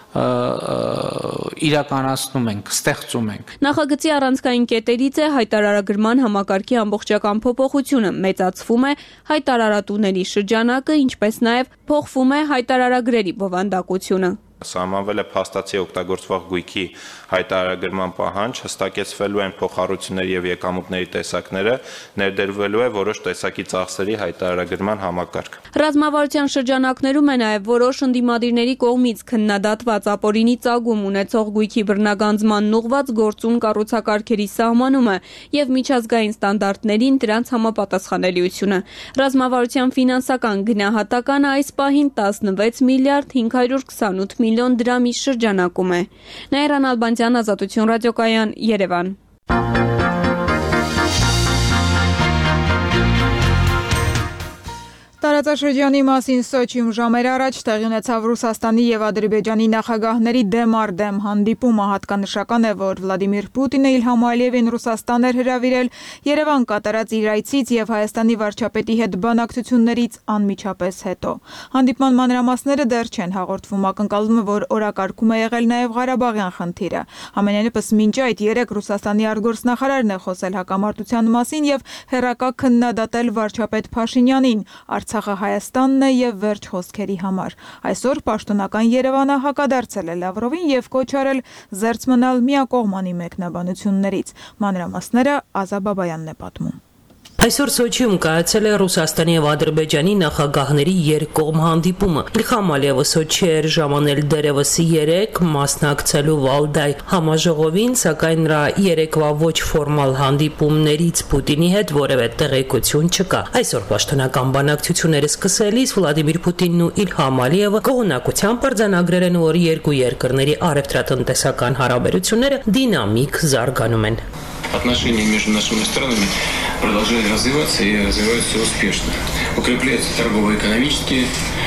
[SPEAKER 22] իրականացնում ենք, ստեղծում ենք։
[SPEAKER 21] Նախագծի առանցքային կետերից է հայտարարագրման համակարգի ամբողջական փոփոխությունը, մեծացվում է հայտարարատուների շրջանակը, ինչպես նաև փոխվում է հայտարարագրերի բովանդակությունը։
[SPEAKER 2] Սահմանվել է փաստացի օգտագործվող գույքի հայտարարագրման պահանջ, հստակեցվելու են փոխառությունների եւ եկամուտների տեսակները, ներդրվելու է որոշ տեսակի ծախսերի հայտարարագրման համակարգ։
[SPEAKER 21] Ռազմավարության շրջանակներում է նաև որոշ ընդդիմադիրների կողմից քննադատված ապօրինի ծագում ունեցող գույքի բռնագանձման ուղղված գործուն կառուցակարգերի սահմանումը եւ միջազգային ստանդարտներին դրանց համապատասխանելիությունը։ Ռազմավարության ֆինանսական գնահատականը այս պահին տասնվեց միլիարդ հինգ հարյուր քսանութ միլիոն դրամի շրջանակում է։ Նաիրան Ալբանդյան, Ազատություն ռադիոկայան, Երևան։
[SPEAKER 1] Տարածաշրջանի մասին Սոչիում ժամեր առաջ տեղի ունեցավ Ռուսաստանի եւ Ադրբեջանի նախագահների դեմ առ դեմ հանդիպումը։ Հատկանշական է, որ Վլադիմիր Պուտինը Իլհամ Ալիևին Ռուսաստան էր հրավիրել Երևան կատարած իր այցից եւ Հայաստանի վարչապետի հետ բանակցություններից անմիջապես հետո։ Հանդիպման մանրամասները դեռ չեն հաղորդվում, ակնկալվում է, որ օրակարգում է եղել նաեւ Ղարաբաղյան խնդիրը։ Ամենայնիվս մինչ այդ երեք Ռուսաստանի արտգործնախարարն է խոսել հակամարտության մասին եւ հերակա քննադատել վարչապետ Փաշինյանին։ Արցախը Հայաստանն է եւ վերջ խոսքերի համար։ Այսօր պաշտոնական Երևանը հակադարձել է Լավրովին եւ կոչ արել զերծ մնալ միակողմանի մեկնաբանություններից։ Մանրամասները Ազա Բաբայանն է պատմում։
[SPEAKER 3] Այսօր Սոչիում կայացել է Ռուսաստանի եւ Ադրբեջանի նախագահների երկկողմ հանդիպումը։ Իլհամ Ալիևը Սոչի էր ժամանել դերևս երեք մասնակցելու Վալդայ համաժողովին, սակայն նրա երեկվա ոչ ֆորմալ հանդիպումներից Պուտինի հետ որևէ տեղեկություն չկա։ Այսօր պաշտոնական բանակցությունները սկսելիս Վլադիմիր Պուտինն ու Իլհամ Ալիևը կողմնակությամբ արձանագրել են, որ երկու երկրների առևտրատնտեսական հարաբերությունները դինամիկ зարգանում են։
[SPEAKER 4] Отношения между нашими странами продолжают развиваться и развиваются успешно. Укрепляются торгово-экономические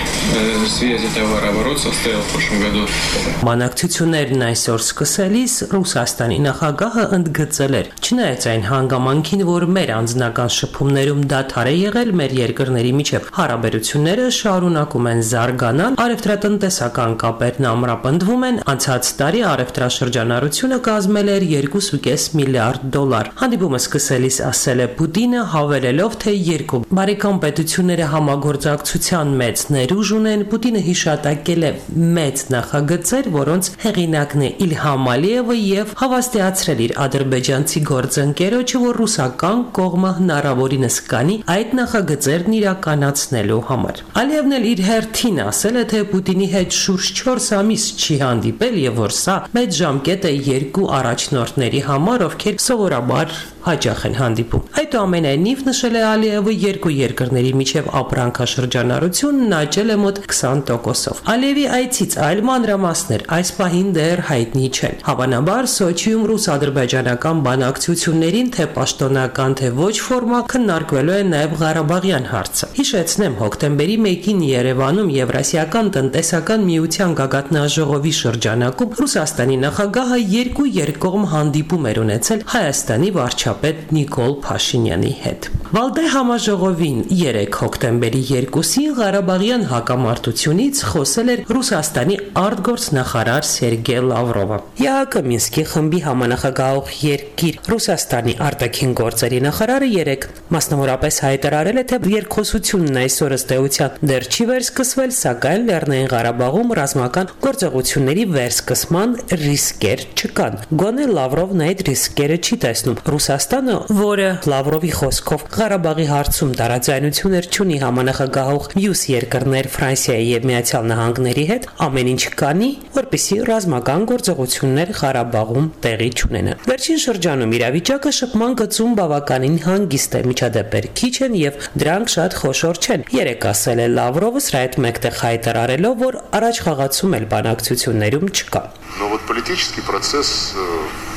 [SPEAKER 4] связи, товарооборот составил в прошлом году.
[SPEAKER 3] Բանակցություններն այսօր սկսելիս Ռուսաստանի նախագահը ընդգծել էր. չնայած այն հանգամանքին, որ մեր անձնական շփումներում դադար է եղել, մեր երկրների միջև հարաբերությունները շարունակում են զարգանալ, առևտրատնտեսական կապերն ամրապնդվում են, անցած տարի առևտրաշրջանառությունը կազմել էր երկու կoma պենս միլիարդ դոլար։ Հանդիպումը սկսելիս ասել է Պուտինը, հավելելով, թե երկու բարեկամ պետությունները համագործակցության մեծ ներուժ ունեն։ Պուտինը հիշատակել է մեծ նախագծեր, որոնց հեղինակն է Իլհամ Ալիևը եւ հավաստիացրել իր ադրբեջանցի գործընկերոջը, որ ռուսական կողմը հնարավորինս կանի այդ նախագծերն իրականացնելու համար։ Ալիևն էլ իր հերթին ասել է, թե Պուտինի հետ շուրջ չորս ամիս չի հանդիպել եւ որ սա մեծ ժամկետ է երկու առաջնորդների համար, ովքեր սովորաբար հաճախ են հանդիպում։ Այդուամենայնիվ, նշել է Ալիևը, երկու երկրների միջև ապրանքաշրջանառությունն աճել է մոտ քսան տոկոսով։ Ալիևի այցից այլ մանրամասներ այս պահին դեռ հայտնի չեն։ Հավանաբար Սոչիում ռուս-ադրբեջանական բանակցություններին թե պաշտոնական, թե ոչ ֆորմալ քննարկվելու է նաև Ղարաբաղյան հարցը։ Հիշեցնեմ, հոկտեմբերի մեկին Երևանում Եվրասիական տնտեսական միության գագաթնաժողովի շրջանակում Ռուսաստանի նախագահը երկու երկկողմ հանդիպում էր ունեցել Հայաստանի վարչապետ Նիկոլ Փաշինյանի հետ։ Վալդայ համաժողովին երեք հոկտեմբերի երկուսին Ղարաբաղյան հակամարտությունից խոսել էր Ռուսաստանի արտգործնախարար Սերգեյ Լավրովը։ ԵԱՀԿ Մինսկի խմբի համանախագահող երկիր Ռուսաստանի արտաքին գործերի նախարարը երեք մասնավորապես հայտարարել է, թե երկխոսությունն այսօր ըստ էության դեռ չի վերսկսվել, սակայն Լեռնային Ղարաբաղում ռազմական գործողությունների վերսկսման ռիսկեր չկան։ Գոնե Լավրովն այդ ռիսկերը չի տեսնում։ Ռուսաստանը, որը Լավրովի խոսքով Ղարաբաղի հարցում տարաձայնություններ չունի համանախագահող մյուս երկրներ Ֆրանսիայի եւ Միացյալ Նահանգների հետ, ամեն ինչ կանի, որպեսզի ռազմական գործողություններ Ղարաբաղում տեղի չունենան։ Վերջին շրջանում իրավիճակը շփման գծում բավականին հանգիստ է, միջադեպեր քիչ են եւ դրանք շատ խոշոր չեն։ Երեք ասել է Լավրովը, սրա հետ մեկտեղ հայտարարելով, որ առաջխաղացում էլ բանակցություններում չկա։
[SPEAKER 24] Но вот политический процесс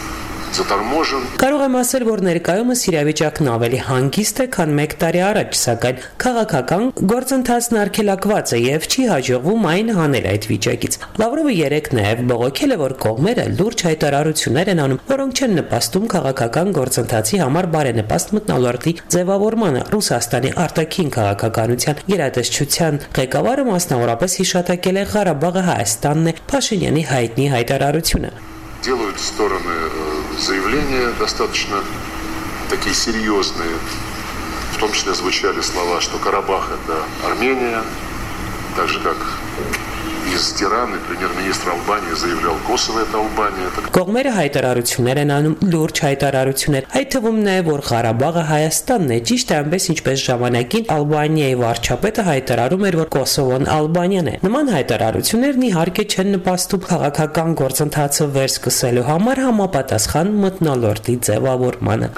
[SPEAKER 6] заторможен.
[SPEAKER 3] Կարող եմ ասել, որ ներկայումս իրավիճակն ավելի հանգիստ է, քան մեկ տարի առաջ, սակայն քաղաքական գործընթացն արգելակված է եւ չի հաջողվում այն հանել այդ վիճակից։ Լավրովը երեկ նաեւ բողոքել է, որ կողմերը լուրջ հայտարարություններ են անում, որոնք չեն նպաստում քաղաքական գործընթացի համար բարենպաստ մթնոլորտի ձևավորմանը։ Ռուսաստանի արտաքին քաղաքականության գերատեսչության ղեկավարը մասնավորապես հիշատակել է Ղարաբաղը Հայաստանն է Փաշինյանի հայտնի հայտարարությունը։
[SPEAKER 6] Делают стороны заявления достаточно такие серьезные. В том числе звучали слова, что Карабах – это Армения, так же как из Тираны премьер-министр Албании заявлял, Косово – это Албания.
[SPEAKER 3] Կողմերը հայտարարություններ են անում, լուրջ հայտարարություններ, այդ թվում նաև որ Ղարաբաղը Հայաստանն է, ճիշտ է այնպես ինչպես ժամանակին Ալբանիայի վարչապետը հայտարարում էր, որ Կոսովոն Ալբանիան է։ Նման հայտարարություններն իհարկե չեն նպաստում քաղաքական գործընթացը վերսկսելու համար համապատասխան մթնոլորտի ձևավորմանը։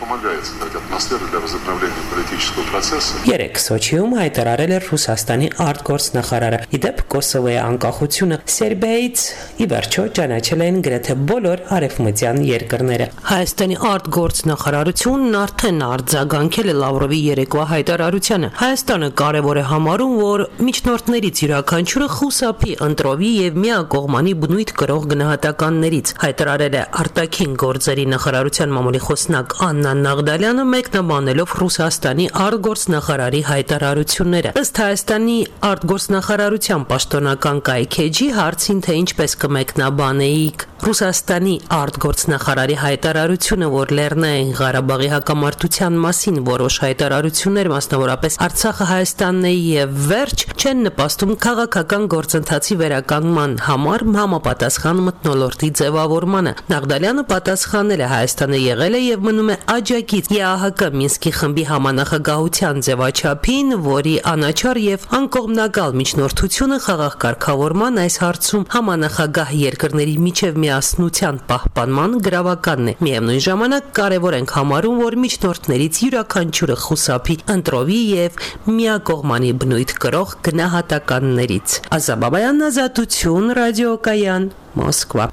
[SPEAKER 3] Երեք Սոչիում հայտարարել էր Ռուսաստանի արտգործնախարարը։ Իդեպ Կոսովոյի անկախությունը Սերբիայից ի վերջո ճանաչել են գրեթե բոլոր արևմտյան երկրները։ Հայաստանի արտգործնախարարությունն արդեն արձագանքել է Լավրովի երեկվա հայտարարությանը։ Հայաստանը կարևոր է համարում, որ միջնորդներից յուրաքանչյուրը խուսափի ընտրովի եւ միակողմանի բնույթ կրող գնահատականներից, հայտարարել է արտաքին գործերի նախարարության մամուլի խոսնակ Աննա Նաղդալյանը, մեկնաբանելով Ռուսաստանի արտգործնախարարի հայտարարությունները։ Ըստ Հայաստանի արտգործնախարարության պաշտոնական կայքեջի հարցին, թե ինչպես կմեկնաբանեիք Ռուսաստանի արտգործնախարարի հայտարարությունը, որ Լեռնային Ղարաբաղի հակամարտության մասին որոշ հայտարարություններ, մասնավորապես Արցախը Հայաստանն է եւ վերջ, չեն նպաստում քաղաքական գործընթացի վերականգնման համար համապատասխան մթնոլորտի ձևավորմանը։ Նաղդալյանը պատասխանել է Հայաստանը եղել է եւ մնում է աջակից Է Ա Հ Կ Մինսկի խմբի համանախագահության ձևաչափին, որի անաչառ եւ անկողմնակալ միջնորդությունը խաղաղ կարգավորման այս հարցում համանախագահ երկրների միջև միասնության պահպանման գրավականն է։ Միևնույն ժամանակ կարևոր ենք համարում, որ միջնորդներից յուրաքանչյուրը խուսափի ընտրովի եւ միակողմանի բնույթ կրող գնահատականներից։ Ազաբաբայան, Ազատություն, Ռադիոկայան, Մոսկվա։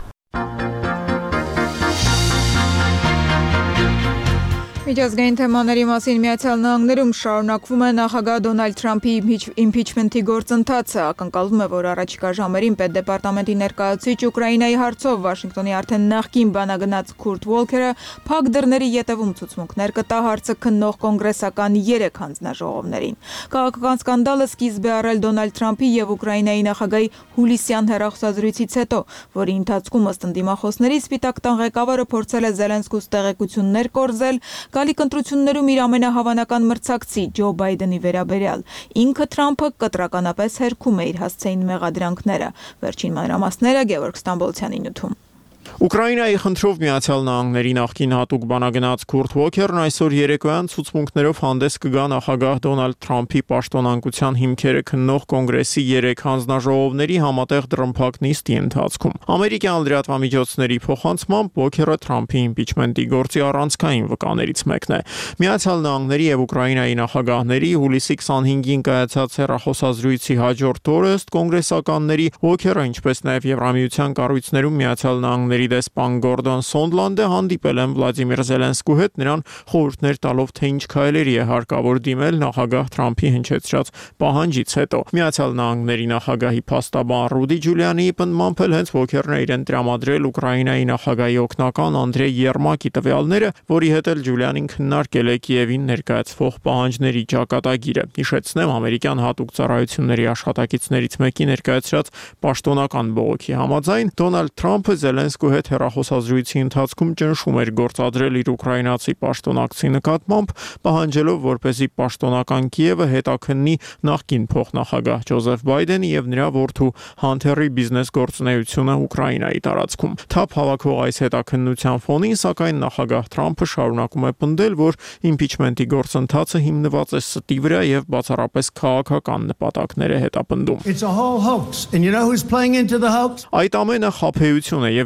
[SPEAKER 1] Միջազգային թեմաների մասին Միացյալ Նահանգներում շարունակվում է նախագահ Դոնալդ Թրամփի իմպիչմենթի գործընթացը։ Ակնկալվում է, որ առաջիկա ժամերին պետդեպարտամենտի ներկայացուցիչ Ուկրաինայի հարցով Վաշինգտոնի արդեն նախկին բանագնաց Քուրտ Ուոլքերը փակ դռների ետևում ցուցմունքներ կտա հարցը քննող կոնգրեսական երեք հանձնաժողովներին։ Քաղաքական սկանդալը սկիզբ է առել Դոնալդ Թրամփի եւ Ուկրաինայի նախագահի հուլիսյան հեռախոսազրույցից հետո, որի ընթացքում ըստ ընդդիմախոսների Սպիտակ տան ղեկավարը փորձել է Զելենսկուց տեղեկություններ կորզել Գալիք ընտրություններում իր ամենահավանական մրցակցի Ջո Բայդենի վերաբերյալ։ Ինքը Թրամփը կտրականապես հերքում է իր հասցեին մեղադրանքները։ Վերջին մանրամասները Գևորգ Ստամբոլցյանի նյութում։
[SPEAKER 8] Ուկրաինայի խնդրով Միացյալ Նահանգների նախկին հատուկ բանագնաց Քուրտ Ուոլքերն այսօր երեկոյան ցուցմունքներով հանդես կգա նախագահ Դոնալդ Թրամփի պաշտոնանկության հիմքերը քննող կոնգրեսի երեք հանձնաժողովների համատեղ դռնփակ նիստի ընթացքում։ Ամերիկյան լրատվամիջոցների փոխանցմամբ Ուոլքերը Թրամփի իմպիչմենտի գործի առանցքային վկաներից մեկն է։ Միացյալ Նահանգների եւ Ուկրաինայի նախագահների հուլիսի քսանհինգին կայացած հեռախոսազրույցի հաջորդ օրը ըստ կոնգրեսականների Ուոլքերը, ինչպես նաեւ Եվրամիության կառույցներում Միացյալ Նահանգների դեսպան Գորդոն Սոնդլանդը հանդիպել են Վլադիմիր Զելենսկու հետ, նրան խորհուրդներ տալով, թե ինչ քայլերի է հարկավոր դիմել նախագահ Թրամփի հնչեցրած պահանջից հետո։ Միացյալ Նահանգների նախագահի փաստաբան Ռուդի Ջուլիանիի պնդմամբ էլ հենց Ուոլքերն է իրեն տրամադրել Ուկրաինայի նախագահի օգնական Անդրեյ Երմակի տվյալները, որի հետ էլ Ջուլիանին քննարկել է Կիևին ներկայացվող պահանջների ճակատագիրը։ Հիշեցնեմ, ամերիկյան հատուկ ծառայությունների աշխատակիցներից մեկի ներկայացրած պաշտոնական բողոքի համաձայն Դոնալդ Թրամփը Զելենսկու հետ հեռախոսազրույցի ընթացքում ճնշում էր գործադրել իր ուկրաինացի պաշտոնակցի նկատմամբ, պահանջելով, որպեսզի պաշտոնական Կիևը հետաքննի նախկին փոխնախագահ Ջոզեֆ Բայդենի եւ նրա որդու Հանթերի բիզնես գործունեությունը Ուկրաինայի տարածքում։ Թափ հավաքող այս հետաքննության ֆոնին, սակայն նախագահ Թրամփը շարունակում է պնդել, որ իմպիչմենտի գործընթացը հիմնված է ստի վրա եւ բացառապես քաղաքական նպատակներ է հետապնդում։ Այդ ամենը խաբեություն է եւ գիտեք,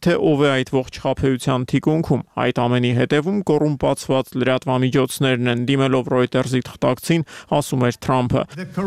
[SPEAKER 8] թե ով է այդ ողջ խաբեության թիկունքում։ Այդ ամենի հետևում կոռումպացված լրատվամիջոցներն են, դիմելով Reuters-ի թղթակցին, ասում էր Թրամփը։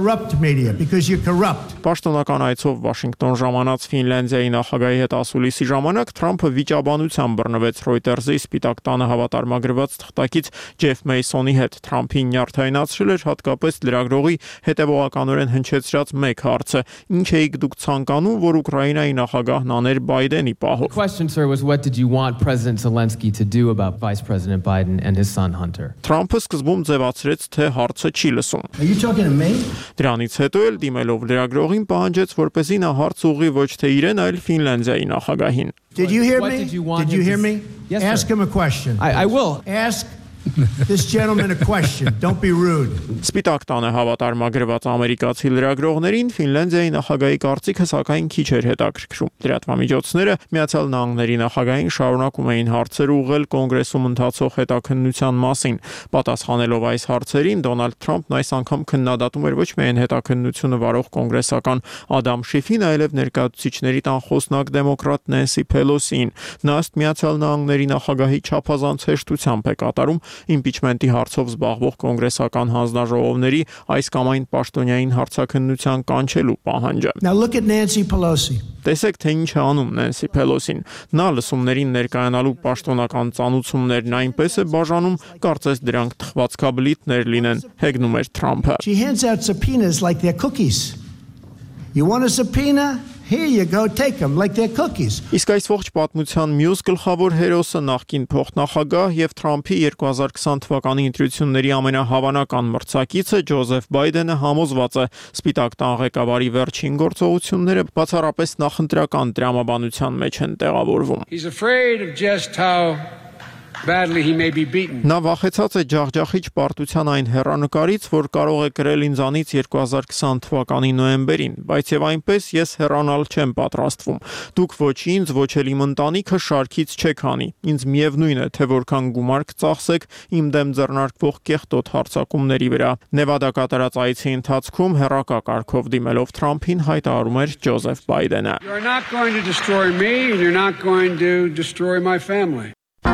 [SPEAKER 8] Պաշտոնական այցով Վաշինգտոն ժամանած Ֆինլանդիայի նախագահի հետ ասուլիսի ժամանակ Թրամփը վիճաբանության բռնվեց Reuters-ի Սպիտակ տանը հավատարմագրված թղթակից Ջեֆ Մեյսոնի հետ։ Թրամփին նյարդայնացրել էր հատկապես լրագրողի հետևողականորեն հնչեցրած մեկ հարցը. ինչ էիք դուք ցանկանում, որ Ուկրաինայի նախագահն աներ Բայդենի պահով։
[SPEAKER 9] Question, sir, was what did you want President Zelensky to do about Vice President Biden and his son Hunter?
[SPEAKER 8] Թրամփը սկզբում ձևացրեց, թե հարցը չի լսում։
[SPEAKER 9] Are you talking to me?
[SPEAKER 8] Դրանից հետո էլ դիմելով լրագրողին պահանջեց, որպեսզի նա հարց ուղղի ոչ թե իրեն, այլ Ֆինլանդիայի նախագահին։
[SPEAKER 9] Did you hear me? Did you, did you hear me? Yes,
[SPEAKER 10] Ask him a question.
[SPEAKER 9] I, I will.
[SPEAKER 10] Ask this gentleman a question. Don't be rude.
[SPEAKER 8] Սպիտակ տանը հավատարմագրված ամերիկացի լրագրողներին Ֆինլանդիայի նախագահի կարծիքը սակայն քիչ էր հետաքրքրում։ Լրատվամիջոցները Միացյալ Նահանգների նախագահին շարունակում էին հարցեր ուղղել կոնգրեսում ընթացող հետաքննության մասին։ Պատասխանելով այս հարցերին Դոնալդ Թրամփն այս անգամ քննադատում էր ոչ միայն հետաքննությունը վարող կոնգրեսական Ադամ Շիֆին, այլև ներկայացուցիչների տան խոսնակ դեմոկրատ Նենսի Փելոսին։ Նա ըստ Միացյալ Նահանգների նախագահի չափազանց հեշտությամբ է կատարում իմպիչմենտի հարցով զբաղվող կոնգրեսական հանձնաժողովների այս կամ այն պաշտոնյային հարցաքննության կանչելու պահանջը։
[SPEAKER 10] Now look at Nancy Pelosi.
[SPEAKER 8] Տեսեք, թե ինչ է անում Նենսի Փելոսին։ Նա լսումներին ներկայանալու պաշտոնական ծանուցումներն այնպես է բաժանում, կարծես դրանք թխվածքաբլիթներ լինեն, հեգնում էր Թրամփը։
[SPEAKER 10] She hands out subpoenas like they're cookies. You want a subpoena? Here you go, take them like they're cookies.
[SPEAKER 8] Իսկ այս ողջ պատմության մյուս գլխավոր հերոսը նախկին փոխնախագահ եւ Թրամփի երկու հազար քսան թվականի ընտրությունների ամենահավանական մրցակիցը Ջոզեֆ Բայդենը համոզված է, Սպիտակ տան ղեկավարի վերջին գործողությունները բացառապես նախընտրական դրամաբանության մեջ են տեղավորվում։
[SPEAKER 11] He's afraid of just how badly he may be beaten.
[SPEAKER 8] Նա վախեցած է ջախջախիչ պարտության այն հեռանկարից, որ կարող է կրել ինձանից երկու հազար քսան թվականի նոյեմբերին, բայց եւ այնպես ես հեռանալ չեմ պատրաստվում։ Դուք ոչ ինձ, ոչ էլ իմ ընտանիքը շարքից չեք հանի։ Ինձ միևնույն է, թե որքան գումար կծախսեք իմ դեմ ձեռնարկվող կեղտոտ հարձակումների վրա։ Նևադա կատարած այցի ընթացքում հեռակա կարգով դիմելով Թրամփին հայտարարում էր Ջոզեֆ Բայդենը։
[SPEAKER 11] You're not going to destroy me and you're not going to destroy my family.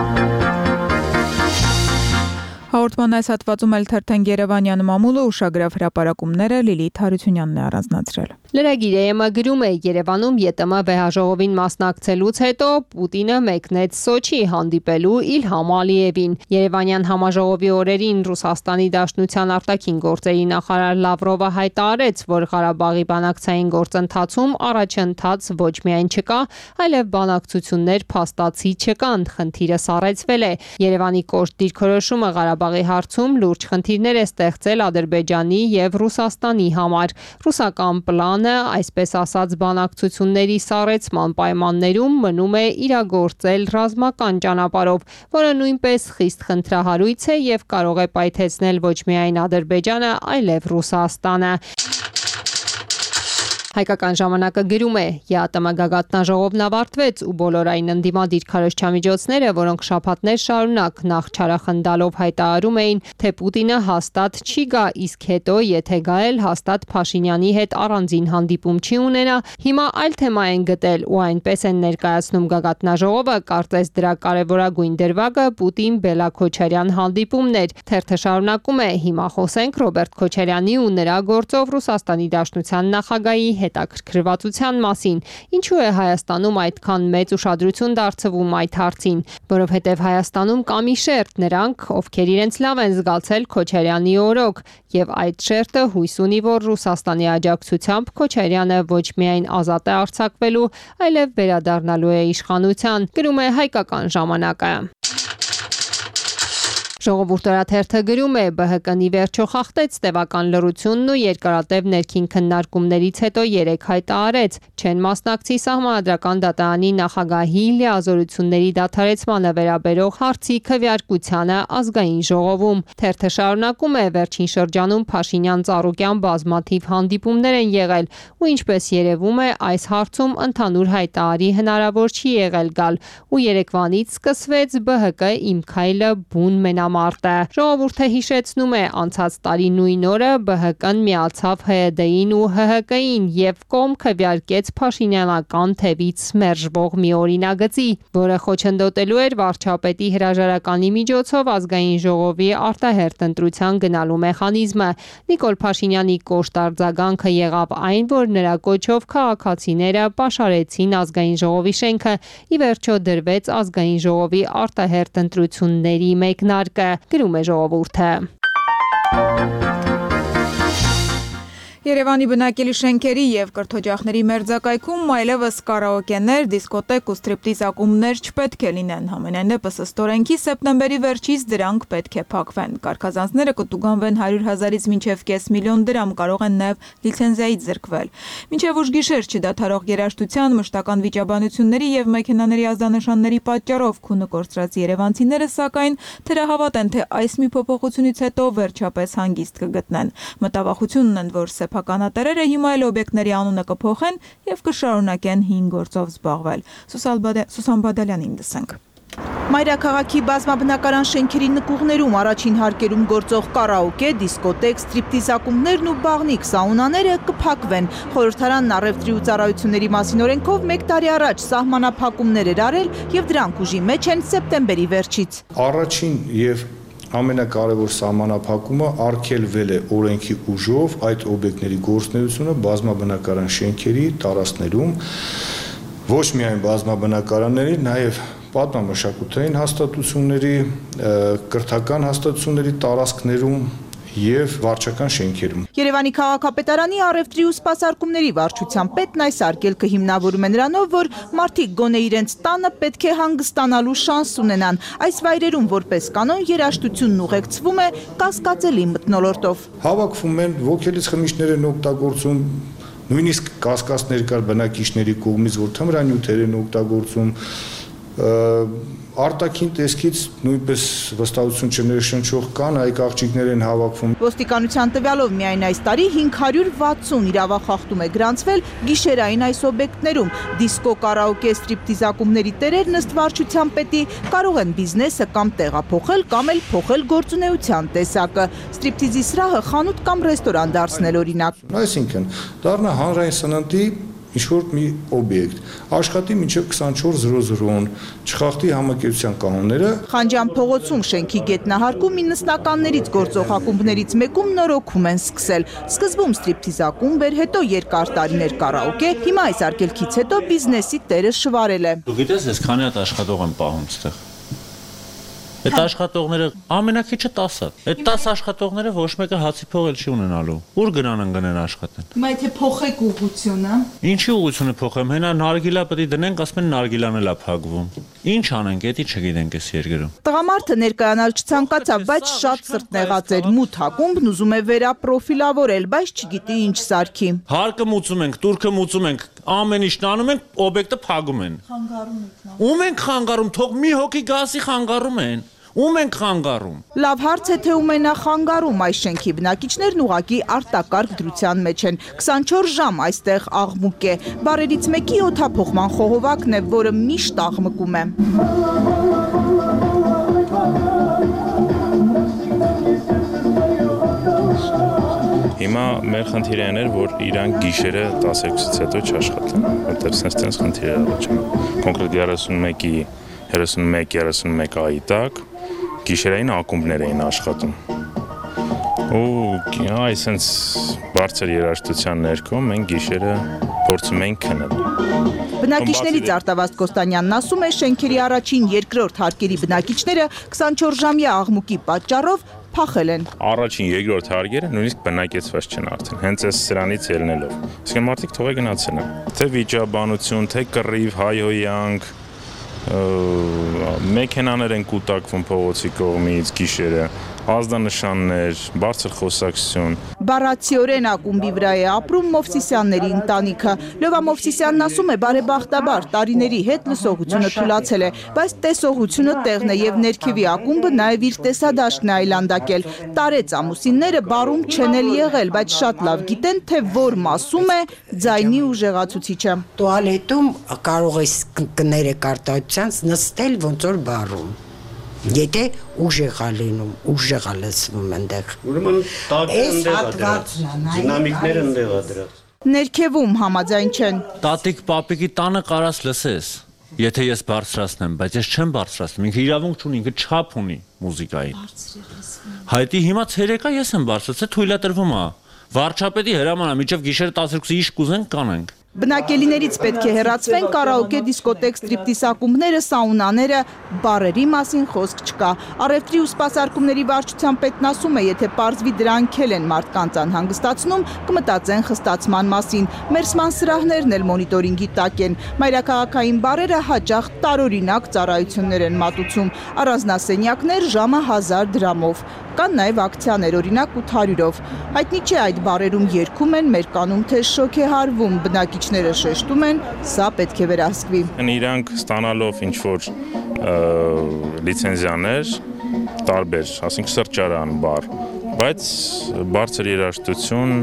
[SPEAKER 1] Հաղորդման այս հատվածում էլ թերթենք Երևանյան մամուլը ուշագրավ հրապարակումները Լիլիթ Հարությունյանն է առանձնացրել։
[SPEAKER 24] Լրագիրը ԵՄ գրում է Երևանում ԵՏՄ վեհաժողովին մասնակցելուց հետո Պուտինը մեկնեց Սոչի հանդիպելու Իլհամ Ալիևին։ Երևանյան համաժողովի օրերին Ռուսաստանի Դաշնության արտաքին գործերի նախարար Լավրովը հայտարարեց, որ Ղարաբաղի բանակցային գործընթացում առաջընթաց ոչ միայն չկա, այլև բանակցություններ փաստացի չկան, խնդիրը սառեցվել է։ Երևանի կոշտ դիրքորոշումը Ղարաբաղի հարցում լուրջ խնդիրներ է ստեղծել Ադրբեջանի եւ Ռուսաստանի համար։ Ռուսական պլան այսպես ասած բանակցությունների սառեցման պայմաններում մնում է իրագործել ռազմական ճանապարհով, որը նույնպես խիստ խնդրահարույց է եւ կարող է պայթեցնել ոչ միայն Ադրբեջանը, այլև Ռուսաստանը։ Հայկական ժամանակը գրում է. ԵԱՏՄ գագաթնաժողովն ավարտվեց ու բոլորային ընդդիմադիր քարոզչամիջոցները, որոնք շաբաթներ շարունակ նախ չարախնդալով հայտարարում էին, թե Պուտինը հաստատ չի գա, իսկ հետո եթե գա էլ հաստատ Փաշինյանի հետ առանձին հանդիպում չի ունենա, հիմա այլ թեմա են գտել ու այնպես են ներկայացնում գագաթնաժողովը, կարծես դրա կարևորագույն դրվագը Պուտին-Բելա Քոչարյան հանդիպումներ։ Թերթը շարունակում է. հիմա խոսենք Ռոբերտ Քոչարյանի ու նրա գործով Ռուսաստանի Դաշնության նախագահի հետաքրքրվածության մասին։ Ինչու է Հայաստանում այդքան մեծ ուշադրություն դարձվում այդ հարցին, որովհետև Հայաստանում կա մի շերտ, նրանք, ովքեր իրենց լավ են զգացել Քոչարյանի օրոք, եւ այդ շերտը հույս ունի, որ Ռուսաստանի աջակցությամբ Քոչարյանը ոչ միայն ազատ է արձակվելու, այլև վերադառնալու է իշխանության, գրում է Հայկական ժամանակը։ Ժողովուրդորաթերթը գրում է. ԲՀԿ-ի վերջո խախտեց տևական լռությունն ու երկարատև ներքին քննարկումներից հետո երեք հայտարարեց, չեն մասնակցի Սահմանադրական դատարանի նախագահի լիազորությունների դադարեցմանը վերաբերող հարցի քվեարկությանը ազգային ժողովում։ Թերթը շարունակում է. վերջին շրջանում Փաշինյան-Ծառուկյան բազմաթիվ հանդիպումներ են եղել ու ինչպես երևում է, այս հարցում ընդհանուր հայտարարի հնարավոր չի եղել գալ ու երեկվանից սկսվեց ԲՀԿ իմ քայլը բուն մենա մարտը։ Ժողովուրդը հիշեցնում է, անցած տարի նույն օրը B H K-ն միացավ H Y D-ին ու H H K-ին եւ կողմ քվեարկեց փաշինյանական թևից մերժվող մի օրինագծի, որը խոչընդոտելու էր վարչապետի հրաժարականի միջոցով ազգային ժողովի արտահերթ ընտրության գնալու մեխանիզմը։ Նիկոլ Փաշինյանի կոշտ արձագանքը եղավ այն, որ նրա կոչով քաղաքացիները պաշարեցին ազգային ժողովի շենքը, ի վերջո դրվեց ազգային ժողովի արտահերթ ընտրությունների մեկնարկը, գրում է Ժողովուրդը։
[SPEAKER 1] Երևանի բնակելի շենքերի եւ կրթօջախների մերձակայքում այլևս կարաոկեներ, դիսկոտեկ ու սթրիպտիզ ակումբներ չպետք է լինեն։ Համենայն դեպս ըստ օրենքի սեպտեմբերի վերջից դրանք պետք է փակվեն։ Կարգազանցները կտուգանվեն հարյուր հազարից մինչև կես միլիոն դրամ, կարող են նաեւ լիցենզիայից զրկվել։ Մինչև ուշ գիշեր չդադարող երաժշտության, մշտական վիճաբանությունների եւ մեքենաների ազդանշանների պատճառով քունը կորցրած երևանցիները սակայն թերահավատ են, թե այս մի փոփոխությունից հետո վերջապես հանգիստ կգտնեն։ Մտավախությունն են, որ սեփականատերերը հիմա էլ օբյեկտների անունը կփոխեն եւ կշարունակեն հին գործով զբաղվել։ Սուսան Բադալյանին լսենք։
[SPEAKER 7] Մայրաքաղաքի բազմաբնակարան շենքերի նկուղներում առաջին հարկերում գործող կարաոկե, դիսկոտեկ, սթրիպտիզ ակումբներն ու բաղնիկ սաունաները կփակվեն։ Խորհրդարանն առևտրի ու ծառայությունների մասին օրենքով մեկ տարի առաջ սահմանափակումներ էր արել եւ դրանք ուժի մեջ են սեպտեմբերի վերջից։
[SPEAKER 12] Առաջին եւ ամենակարևոր սահմանափակումը արգելվել է օրենքի ուժով այդ օբյեկտների գործունեությունը բազմաբնակարան շենքերի տարածքներում, ոչ միայն բազմաբնակարանների, նաև պատմամշակութային հաստատությունների, կրթական հաստատությունների տարածքներում եւ վարչական շենքերում։
[SPEAKER 7] Երևանի քաղաքապետարանի առևտրի ու սպասարկումների վարչության պետն այս արգելքը հիմնավորում է նրանով, որ մարդիկ գոնե իրենց տանը պետք է հանգստանալու շանս ունենան։ Այս վայրերում որպես կանոն երաժշտությունն ուղեկցվում է կասկածելի մթնոլորտով։
[SPEAKER 12] Հավաքվում են ոգելից խմիչքներ են օգտագործում, նույնիսկ կասկածներ կար բնակիչների կողմից, որ թմրանյութեր են օգտագործում, արտաքին տեսքից նույնպես վստահություն չներշնչող կան, այլ աղջիկներ են հավաքվում։
[SPEAKER 7] Ոստիկանության տվյալով միայն այս տարի հինգ հարյուր վաթսուն իրավախախտում է գրանցվել գիշերային այս օբյեկտներում։ Դիսկո, կարաոկե, սթրիպտիզ ակումբների տերերն ըստ վարչության պետի կարող են բիզնեսը կամ տեղափոխել, կամ էլ փոխել գործունեության տեսակը։ Սթրիպտիզի սրահը խանութ կամ ռեստորան դարձնել օրինակ։
[SPEAKER 12] Այսինքն դառնա հանրային սննդի ինչ-որ մի օբյեկտ, աշխատի մինչև քսանչորս զրո զրոն, չխախտի համակերպության կանոնները։
[SPEAKER 7] Խանջյան փողոցում շենքի գետնահարկում իննսնականներից գործող ակումբներից մեկում նորոգում են սկսել։ Սկզբում սթրիպտիզ ակումբ էր, հետո երկար տարիներ կարաոկե, հիմա այս արգելքից հետո բիզնեսի տերը շվարել է։
[SPEAKER 13] Դու գիտես, ես քանի հատ աշխատող եմ պահում այդտեղ։ Այդ աշխատողները ամենակիչը տասը։ Այդ տասը աշխատողները ոչ մեկը հացի փող էլ չի ունենալու։ Ուր գնան ընկնեն աշխատեն։
[SPEAKER 7] Հիմա եթե փոխեք ուղղությունը։
[SPEAKER 13] Ինչի ուղղությունը փոխեմ։ Հենա նարգիլա պետք է դնենք, ասում են նարգիլան էլ է փակվում։ Ինչ անենք, էդի չգիտենք այս երկրում։
[SPEAKER 7] Տղամարդը ներկայանալ չցանկացավ, բայց շատ սրտնեղած էր։ Մութ ակումբն ուզում է վերապրոֆիլավորել, բայց չգիտի ինչ սարքի։
[SPEAKER 13] Հարկը մուծում ենք, турքը մուծում ենք, ամեն ինչն անում ենք, օբյեկտը փակում են։
[SPEAKER 7] Խանգարում եք։
[SPEAKER 13] Ում ենք խանգարում, թող մի հոգի գասի խանգարում են։ Ում ենք խանգարում։
[SPEAKER 7] Լավ հարց է, թե ում են խանգարում այս շենքի բնակիչներն ուղղակի արտակարգ դրության մեջ են։ քսանչորս ժամ այստեղ աղմուկ է։ Բարերից մեկի օդափոխման խողովակն է, որը միշտ աղմկում է։
[SPEAKER 2] Հիմա մեր խնդիրը այն էր, որ իրանք գիշերը տասներկուսից հետո չաշխատեն, որտեղ sense խնդիրը առաջանում։ Կոնկրետ երեսունմեկի երեսունմեկ երեսունմեկ այի տակ գիշերային ակումբներ էին աշխատում։ Ու այսպես բարձր երաժշտության ներքո մենք գիշերը փորձում ենք քնել։
[SPEAKER 7] Բնակիչներից Արտավազդ Կոստանյանն ասում է, շենքերի առաջին, երկրորդ հարկերի բնակիչները քսանչորս ժամյա աղմուկի պատճառով փախել են։
[SPEAKER 2] Առաջին, երկրորդ հարկերը նույնիսկ բնակեցված չեն արդեն, հենց այս սրանից ելնելով։ Իսկ մարդիկ թողե գնացել են։ Թե վիճաբանություն, թե կռիվ, հայհոյանք, մեքենաներ են կուտակվում փողոցի կողմից գիշերը, ազդանշաններ, բարձր խոսակցություն։
[SPEAKER 7] Բառացիորեն ակումբի վրա է ապրում Մովսիսյանների ընտանիքը։ Լովա Մովսիսյանն ասում է, բարեբախտաբար տարիների հետ լսողությունը թուլացել է, բայց տեսողությունը տեղն է եւ ներքևի ակումբը նաեւ իր տեսադաշտն է այլանդակել։ Տարեց ամուսինները բարում չեն էլ եղել, բայց շատ լավ գիտեն, թե որ մասում է ձայնի ուժեղացուցիչը։
[SPEAKER 15] Տուալետում կարող ես կները կարտահայտության նստել ոնց որ բարում։ Եթե
[SPEAKER 14] ուժ եղա լինում, ուժ եղա լսվում այնտեղ։
[SPEAKER 20] Ուրեմն տակը ընդեղ է դրած, դինամիկները ընդեղ է դրած։
[SPEAKER 7] Ներքևում համաձայն չեն։
[SPEAKER 13] Տատիկ պապիկի տանը կարաս լսես։ Եթե ես բարձրացնեմ, բայց ես չեմ բարձրացնում, ինքը իրավունք չունի, ինքը չափ ունի մուզիկային։ Հայտի հիմա ցերեկա ես եմ բարձրացել, թույլատրվում է։ Վարչապետի հրամանա, մինչև գիշերը տասներկուսը ինչ կուզենք կանենք։
[SPEAKER 7] Բնակելիներից պետք է հեռացվեն կարաոկե, դիսկոտեկ, ստրիպտիզ ակումբները, սաունաները, բարերի մասին խոսք չկա։ Առևտրի ու սպասարկումների վարչության պետն ասում է, եթե պարզվի դրանք էլ են մարդկանց անհանգստացնում, կմտածեն խստացման մասին։ Մերսման սրահներն էլ մոնիտորինգի տակ են։ Մայրաքաղաքային բարերը հաճախ տարօրինակ ծառայություններ են մատուցում։ Առանձնասենյակներ ժամը հազար դրամով։ Կան նաև ակցիաներ, օրինակ ութ հարյուրով։ Հայտնի չէ այդ բարերում երգում են, մերկանում թե շոք է հարվում, բնակիչները շեշտում են, սա պետք է վերահսկվի։
[SPEAKER 15] Իրանք ստանալով ինչ-որ լիցենզիաներ, տարբեր, ասենք սրճարան, բար, բայց բարձր երաժշտություն,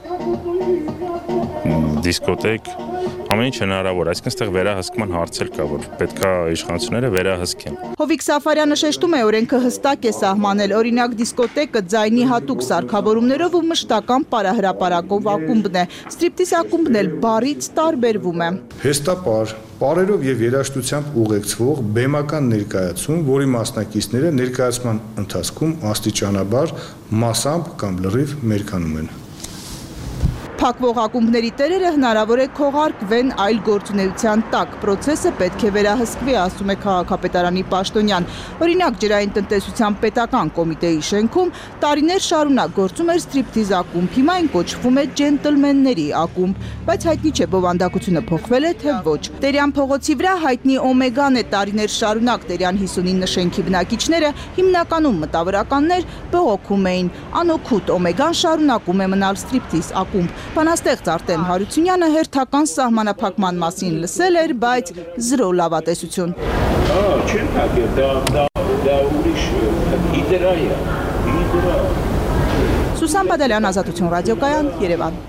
[SPEAKER 15] դիսկոտեկ, ամեն ինչ հնարավոր, այսինքն այստեղ վերահսկման հարց էլ կա, որ պետքա իշխանությունները վերահսկեն։
[SPEAKER 7] Հովիկ Սաֆարյանը շեշտում է, օրենքը հստակ է սահմանել, օրինակ դիսկոտեկը ձայնի հատուկ սարքավորումներով ու մշտական պարահրապարակով ակումբն է, ստրիպտիզ ակումբն էլ բարից տարբերվում է։
[SPEAKER 12] Հեստապար, պարերով եւ երաժշտությամբ ուղեկցվող բեմական ներկայացում, որի մասնակիցները ներկայացման ընթացքում աստիճանաբար մասամբ կամ լրիվ մերկանում են։
[SPEAKER 7] Փակվող ակումբների տերերը հնարավոր է քողարկվեն այլ գործունեության տակ։ Պրոցեսը պետք է վերահսկվի, ասում է քաղաքապետարանի պաշտոնյան։ Օրինակ, ջրային տնտեսության պետական կոմիտեի շենքում տարիներ շարունակ գործում էր ստրիպտիզ ակումբ, հիմա այն կոչվում է ջենտլմենների ակումբ, բայց հայտնի չէ բովանդակությունը փոխվել է թե ոչ։ Տերյան փողոցի վրա հայտնի Օմեգան է տարիներ շարունակ Տերյան հիսունինը շենքի բնակիչները, հիմնականում մտավորականներ, բողոքում էին։ Անօգուտ Օմեգան շարունակում է մնալ ստրիպտիզ ակումբ։ Բանաստեղծ Արտեմ Հարությունյանը հերթական սահմանափակման մասին լսել էր, բայց զրո լավատեսություն։
[SPEAKER 16] Չեն թակել, դա ուրիշ իդերա է, իդերա։
[SPEAKER 7] Սուսան Բադալյան, Ազատություն ռադիոկայան, Երևան։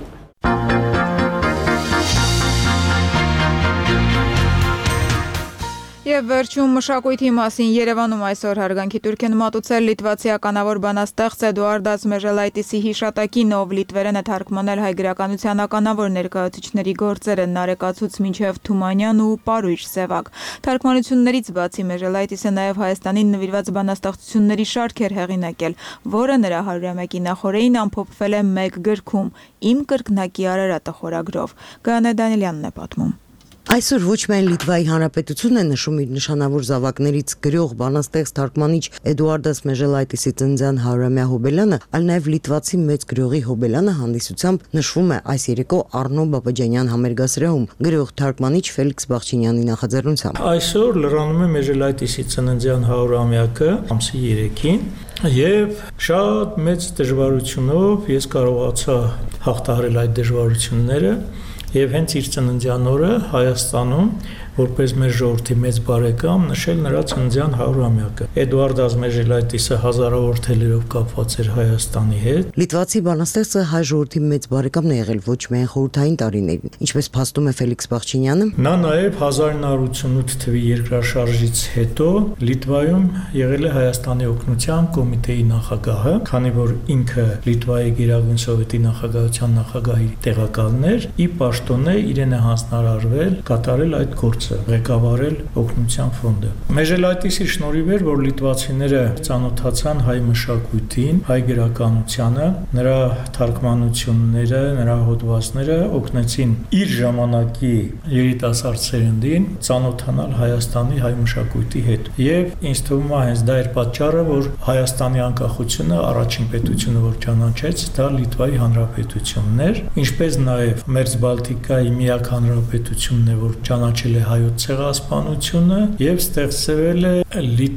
[SPEAKER 1] Եվ վերջում մշակույթի մասին Երևանում այսօր հարգանքի տուրք են մատուցել լիտվացի ականավոր բանաստեղծ Էդուարդաս Մեժելայտիսի հիշատակին, ով լիտվերեն է թարգմանել հայ գրականության ականավոր ներկայացուցիչների գործերը Նարեկացուց մինչև Թումանյան ու Պարույր Սևակ։ Թարգմանություններից բացի Մեժելայտիսը նաև Հայաստանին նվիրված բանաստեղծությունների շարք էր հեղինակել, որը նրա հարյուրամյակի նախօրեին ամփոփվել է մեկ գրքում՝ Իմ կրկնակի Արարատը խորագրով։ Գայանե Դանիելյանն է պատմում։
[SPEAKER 18] Այսօր ոչ միայն Լիտվայի Հանրապետությունն է նշում իր նշանավոր զավակներից գրող, բանաստեղծ, թարգմանիչ Էդուարդաս Մեժելայտիսի ծննդյան հարյուրամյա հոբելյանը, այլ նաև լիտվացի մեծ գրողի հոբելյանը հանդիսությամբ նշվում է այս երեկո Առնո Բաբաջանյան համերգասրահում գրող, թարգմանիչ Ֆելիքս Բախչինյանի նախաձեռնությամբ։
[SPEAKER 25] Այսօր լրանում է Մեժելայտիսի ծննդյան հարյուրամյակը ամսի երեքին եւ շատ մեծ դժվարությունով ես կարողացա հաղթահարել այդ դժվարությունները եւ հենց իր ծննդյան օրը Հայաստանում որպես մեր ժողովրդի մեծ բարեկամ նշել նրա ծննդյան հարյուրամյակը։ Էդուարդաս Մեժելայտիսը հազարավոր թելերով կապված էր Հայաստանի հետ։
[SPEAKER 18] Լիտվացի բանաստեղծը հայ ժողովրդի մեծ բարեկամն է եղել ոչ միայն խորհրդային տարիներին, ինչպես փաստում է Ֆելիքս Բախչինյանը։
[SPEAKER 25] Նա նաև հազար նոր ութսունութ թվականի երկրաշարժից հետո Լիտվայում եղել է Հայաստանի օգնության կոմիտեի նախագահը, քանի որ ինքը Լիտվայի Գերագույն սովետի նախագահության նախագահի տեղակալն էր, ի պաշտոնե իրեն է հանձնարարվել կատարել այդ գործը, ղեկավարել օգնության ֆոնդը։ Մեժելայտիսի շնորհիվ էր, որ լիտվացիները ծանոթացան հայ մշակույթին, հայ գրականությանը, նրա թարգմանությունները, նրա հոդվածները օգնեցին իր ժամանակի երիտասարդ սերնդին ծանոթանալ Հայաստանի հայ մշակույթի հետ։ Եվ ինձ թվում է հենց դա էր պատճառը, որ Հայաստանի անկախությունը առաջին պետությունը, որ ճանաչեց, դա Լիտվայի Հանրապետությունն էր, ինչպես նաև Մերձբալտիկայի միակ հանրապետությունն է, որ ճանաչել է հայոց ցեղասպանությունը եւ ստեղծվել է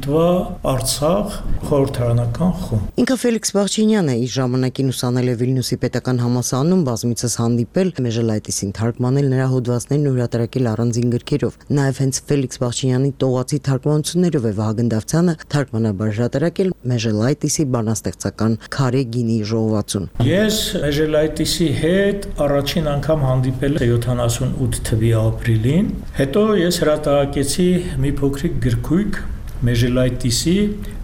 [SPEAKER 25] Լիտվա-Արցախ խորհրդարանական խումբ։
[SPEAKER 18] Ինքը Ֆելիքս Բախչինյանը իր ժամանակին ուսանել է Վիլնյուսի պետական համալսարանում, բազմիցս հանդիպել Մեժելայտիսին, թարգմանել նրա հոդվածներն ու հրատարակել առանձին գրքերով։ Նաև հենց Ֆելիքս Բախչինյանի տողացի թարգմանություններով է Վահագն Դավթյանը թարգմանաբար հրատարակել Մեժելայտիսի բանաստեղծական Քարե գինի ժողովածուն։
[SPEAKER 25] Ես Մեժելայտիսի հետ առաջին անգամ հանդիպել եմ յոթանասունութ թվականի ապրիլին, հետո ես հրատարակեցի մի փոքրիկ գրքույկ Մեժելայտիսի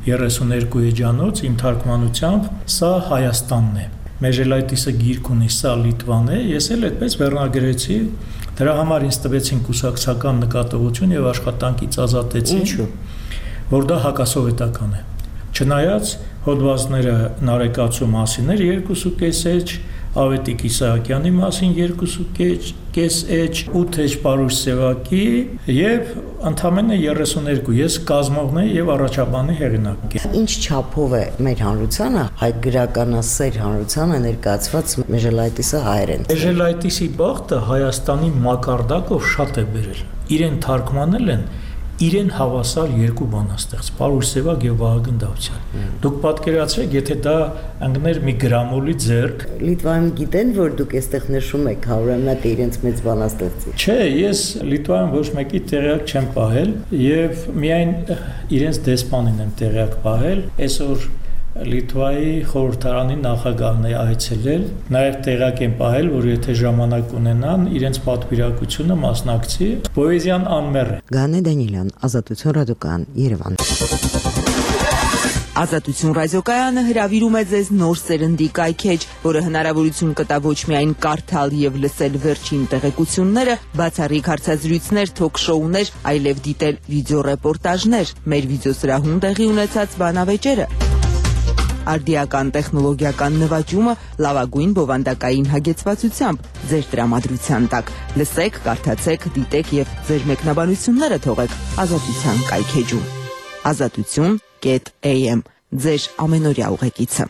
[SPEAKER 25] երեսուներկու էջանոց իմ թարգմանությամբ սա Հայաստանն է։ Մեժելայտիսը գիրք ունի, սա Լիտվան է, ես էլ այդպես վերնագրեցի, դրա համար ինձ տվեցին կուսակցական նկատողություն եւ աշխատանքից ազատեցին, որ դա հակասովետական է։ Չնայած հոդվածները Նարեկացու մասին էր երկուսուկես էջ, Ավետիք Իսահակյանի մասին երկուսուկես էջ, ութ էջ Պարուշ Սևակի եւ ընդամենը երեսուներկու ես կազմողն եմ եւ առաջաբանի հեղինակ։
[SPEAKER 18] Ինչ չափով է մեր հանրությանը, հայ գրականասեր հանրությանը ներկայացված Մեժելայտիսը հայերեն։
[SPEAKER 25] Մեժելայտիսի բախտը Հայաստանի մակարդակով շատ է բերել։ Իրեն թարգմանել են իրեն հավասար երկու բանաստեղծ՝ Պարուշ Սևակ եւ Վահագն Դավթյան։ Դուք պատկերացրեք, եթե դա ընկներ մի գրամոլի ձեռք։
[SPEAKER 18] Լիտվայում գիտեն, որ դուք այստեղ նշում եք Հավրամյանը իրենց մեծ բանաստեղծի։
[SPEAKER 25] Չէ, ես Լիտվայում ոչ մեկի տեղյակ չեմ պահել եւ միայն իրենց դեսպանին եմ տեղյակ պահել։ Այսօր Լիտվայի խորհրդարանի նախագահն է այցելել, նաև տեղյակ եմ պահել, որ եթե ժամանակ ունենան, իրենց պատվիրակությունը մասնակցի։ Պոեզիան անմեռ է։
[SPEAKER 18] Գանե Դանիելյան, Ազատություն ռադիոկայան, Երևան։
[SPEAKER 5] Ազատություն ռադիոկայանը հրավիրում է ձեզ նոր սերնդի կայքեջ, որը հնարավորություն կտա ոչ միայն կարդալ եւ լսել վերջին տեղեկությունները, բացառիկ հարցազրույցներ, թոք-շոուներ, այլև դիտել վիդեոռեպորտաժներ, մեր վիդեոսրահում տեղի ունեցած բանավեճերը։ Արդիական տեխնոլոգիական նվաճումը լավագույն բովանդակային հագեցվածությամբ ձեր տրամադրության տակ։ Լսեք, կարդացեք, դիտեք եւ ձեր մեկնաբանությունները թողեք Ազատության կայքեջում։ Ազատություն կետ էյ էմ ձեր ամենօրյա ուղեկիցը։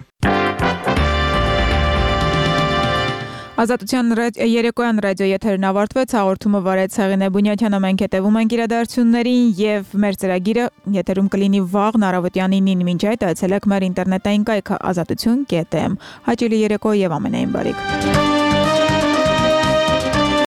[SPEAKER 1] Ազատության երեկոյան ռադիո եթերն ավարտվեց, հաղորդումը վարեց Հեղինե Բունյաթյանը, մենք հետևում ենք իրադարձություններին եւ մեր ծրագիրը եթերում կլինի վաղն առավոտյան ինին, մինչ այդ այցելեք մեր ինտերնետային կայքը ազատություն կետ էմ։ Հաճելի երեկո եւ ամենայն բարիք։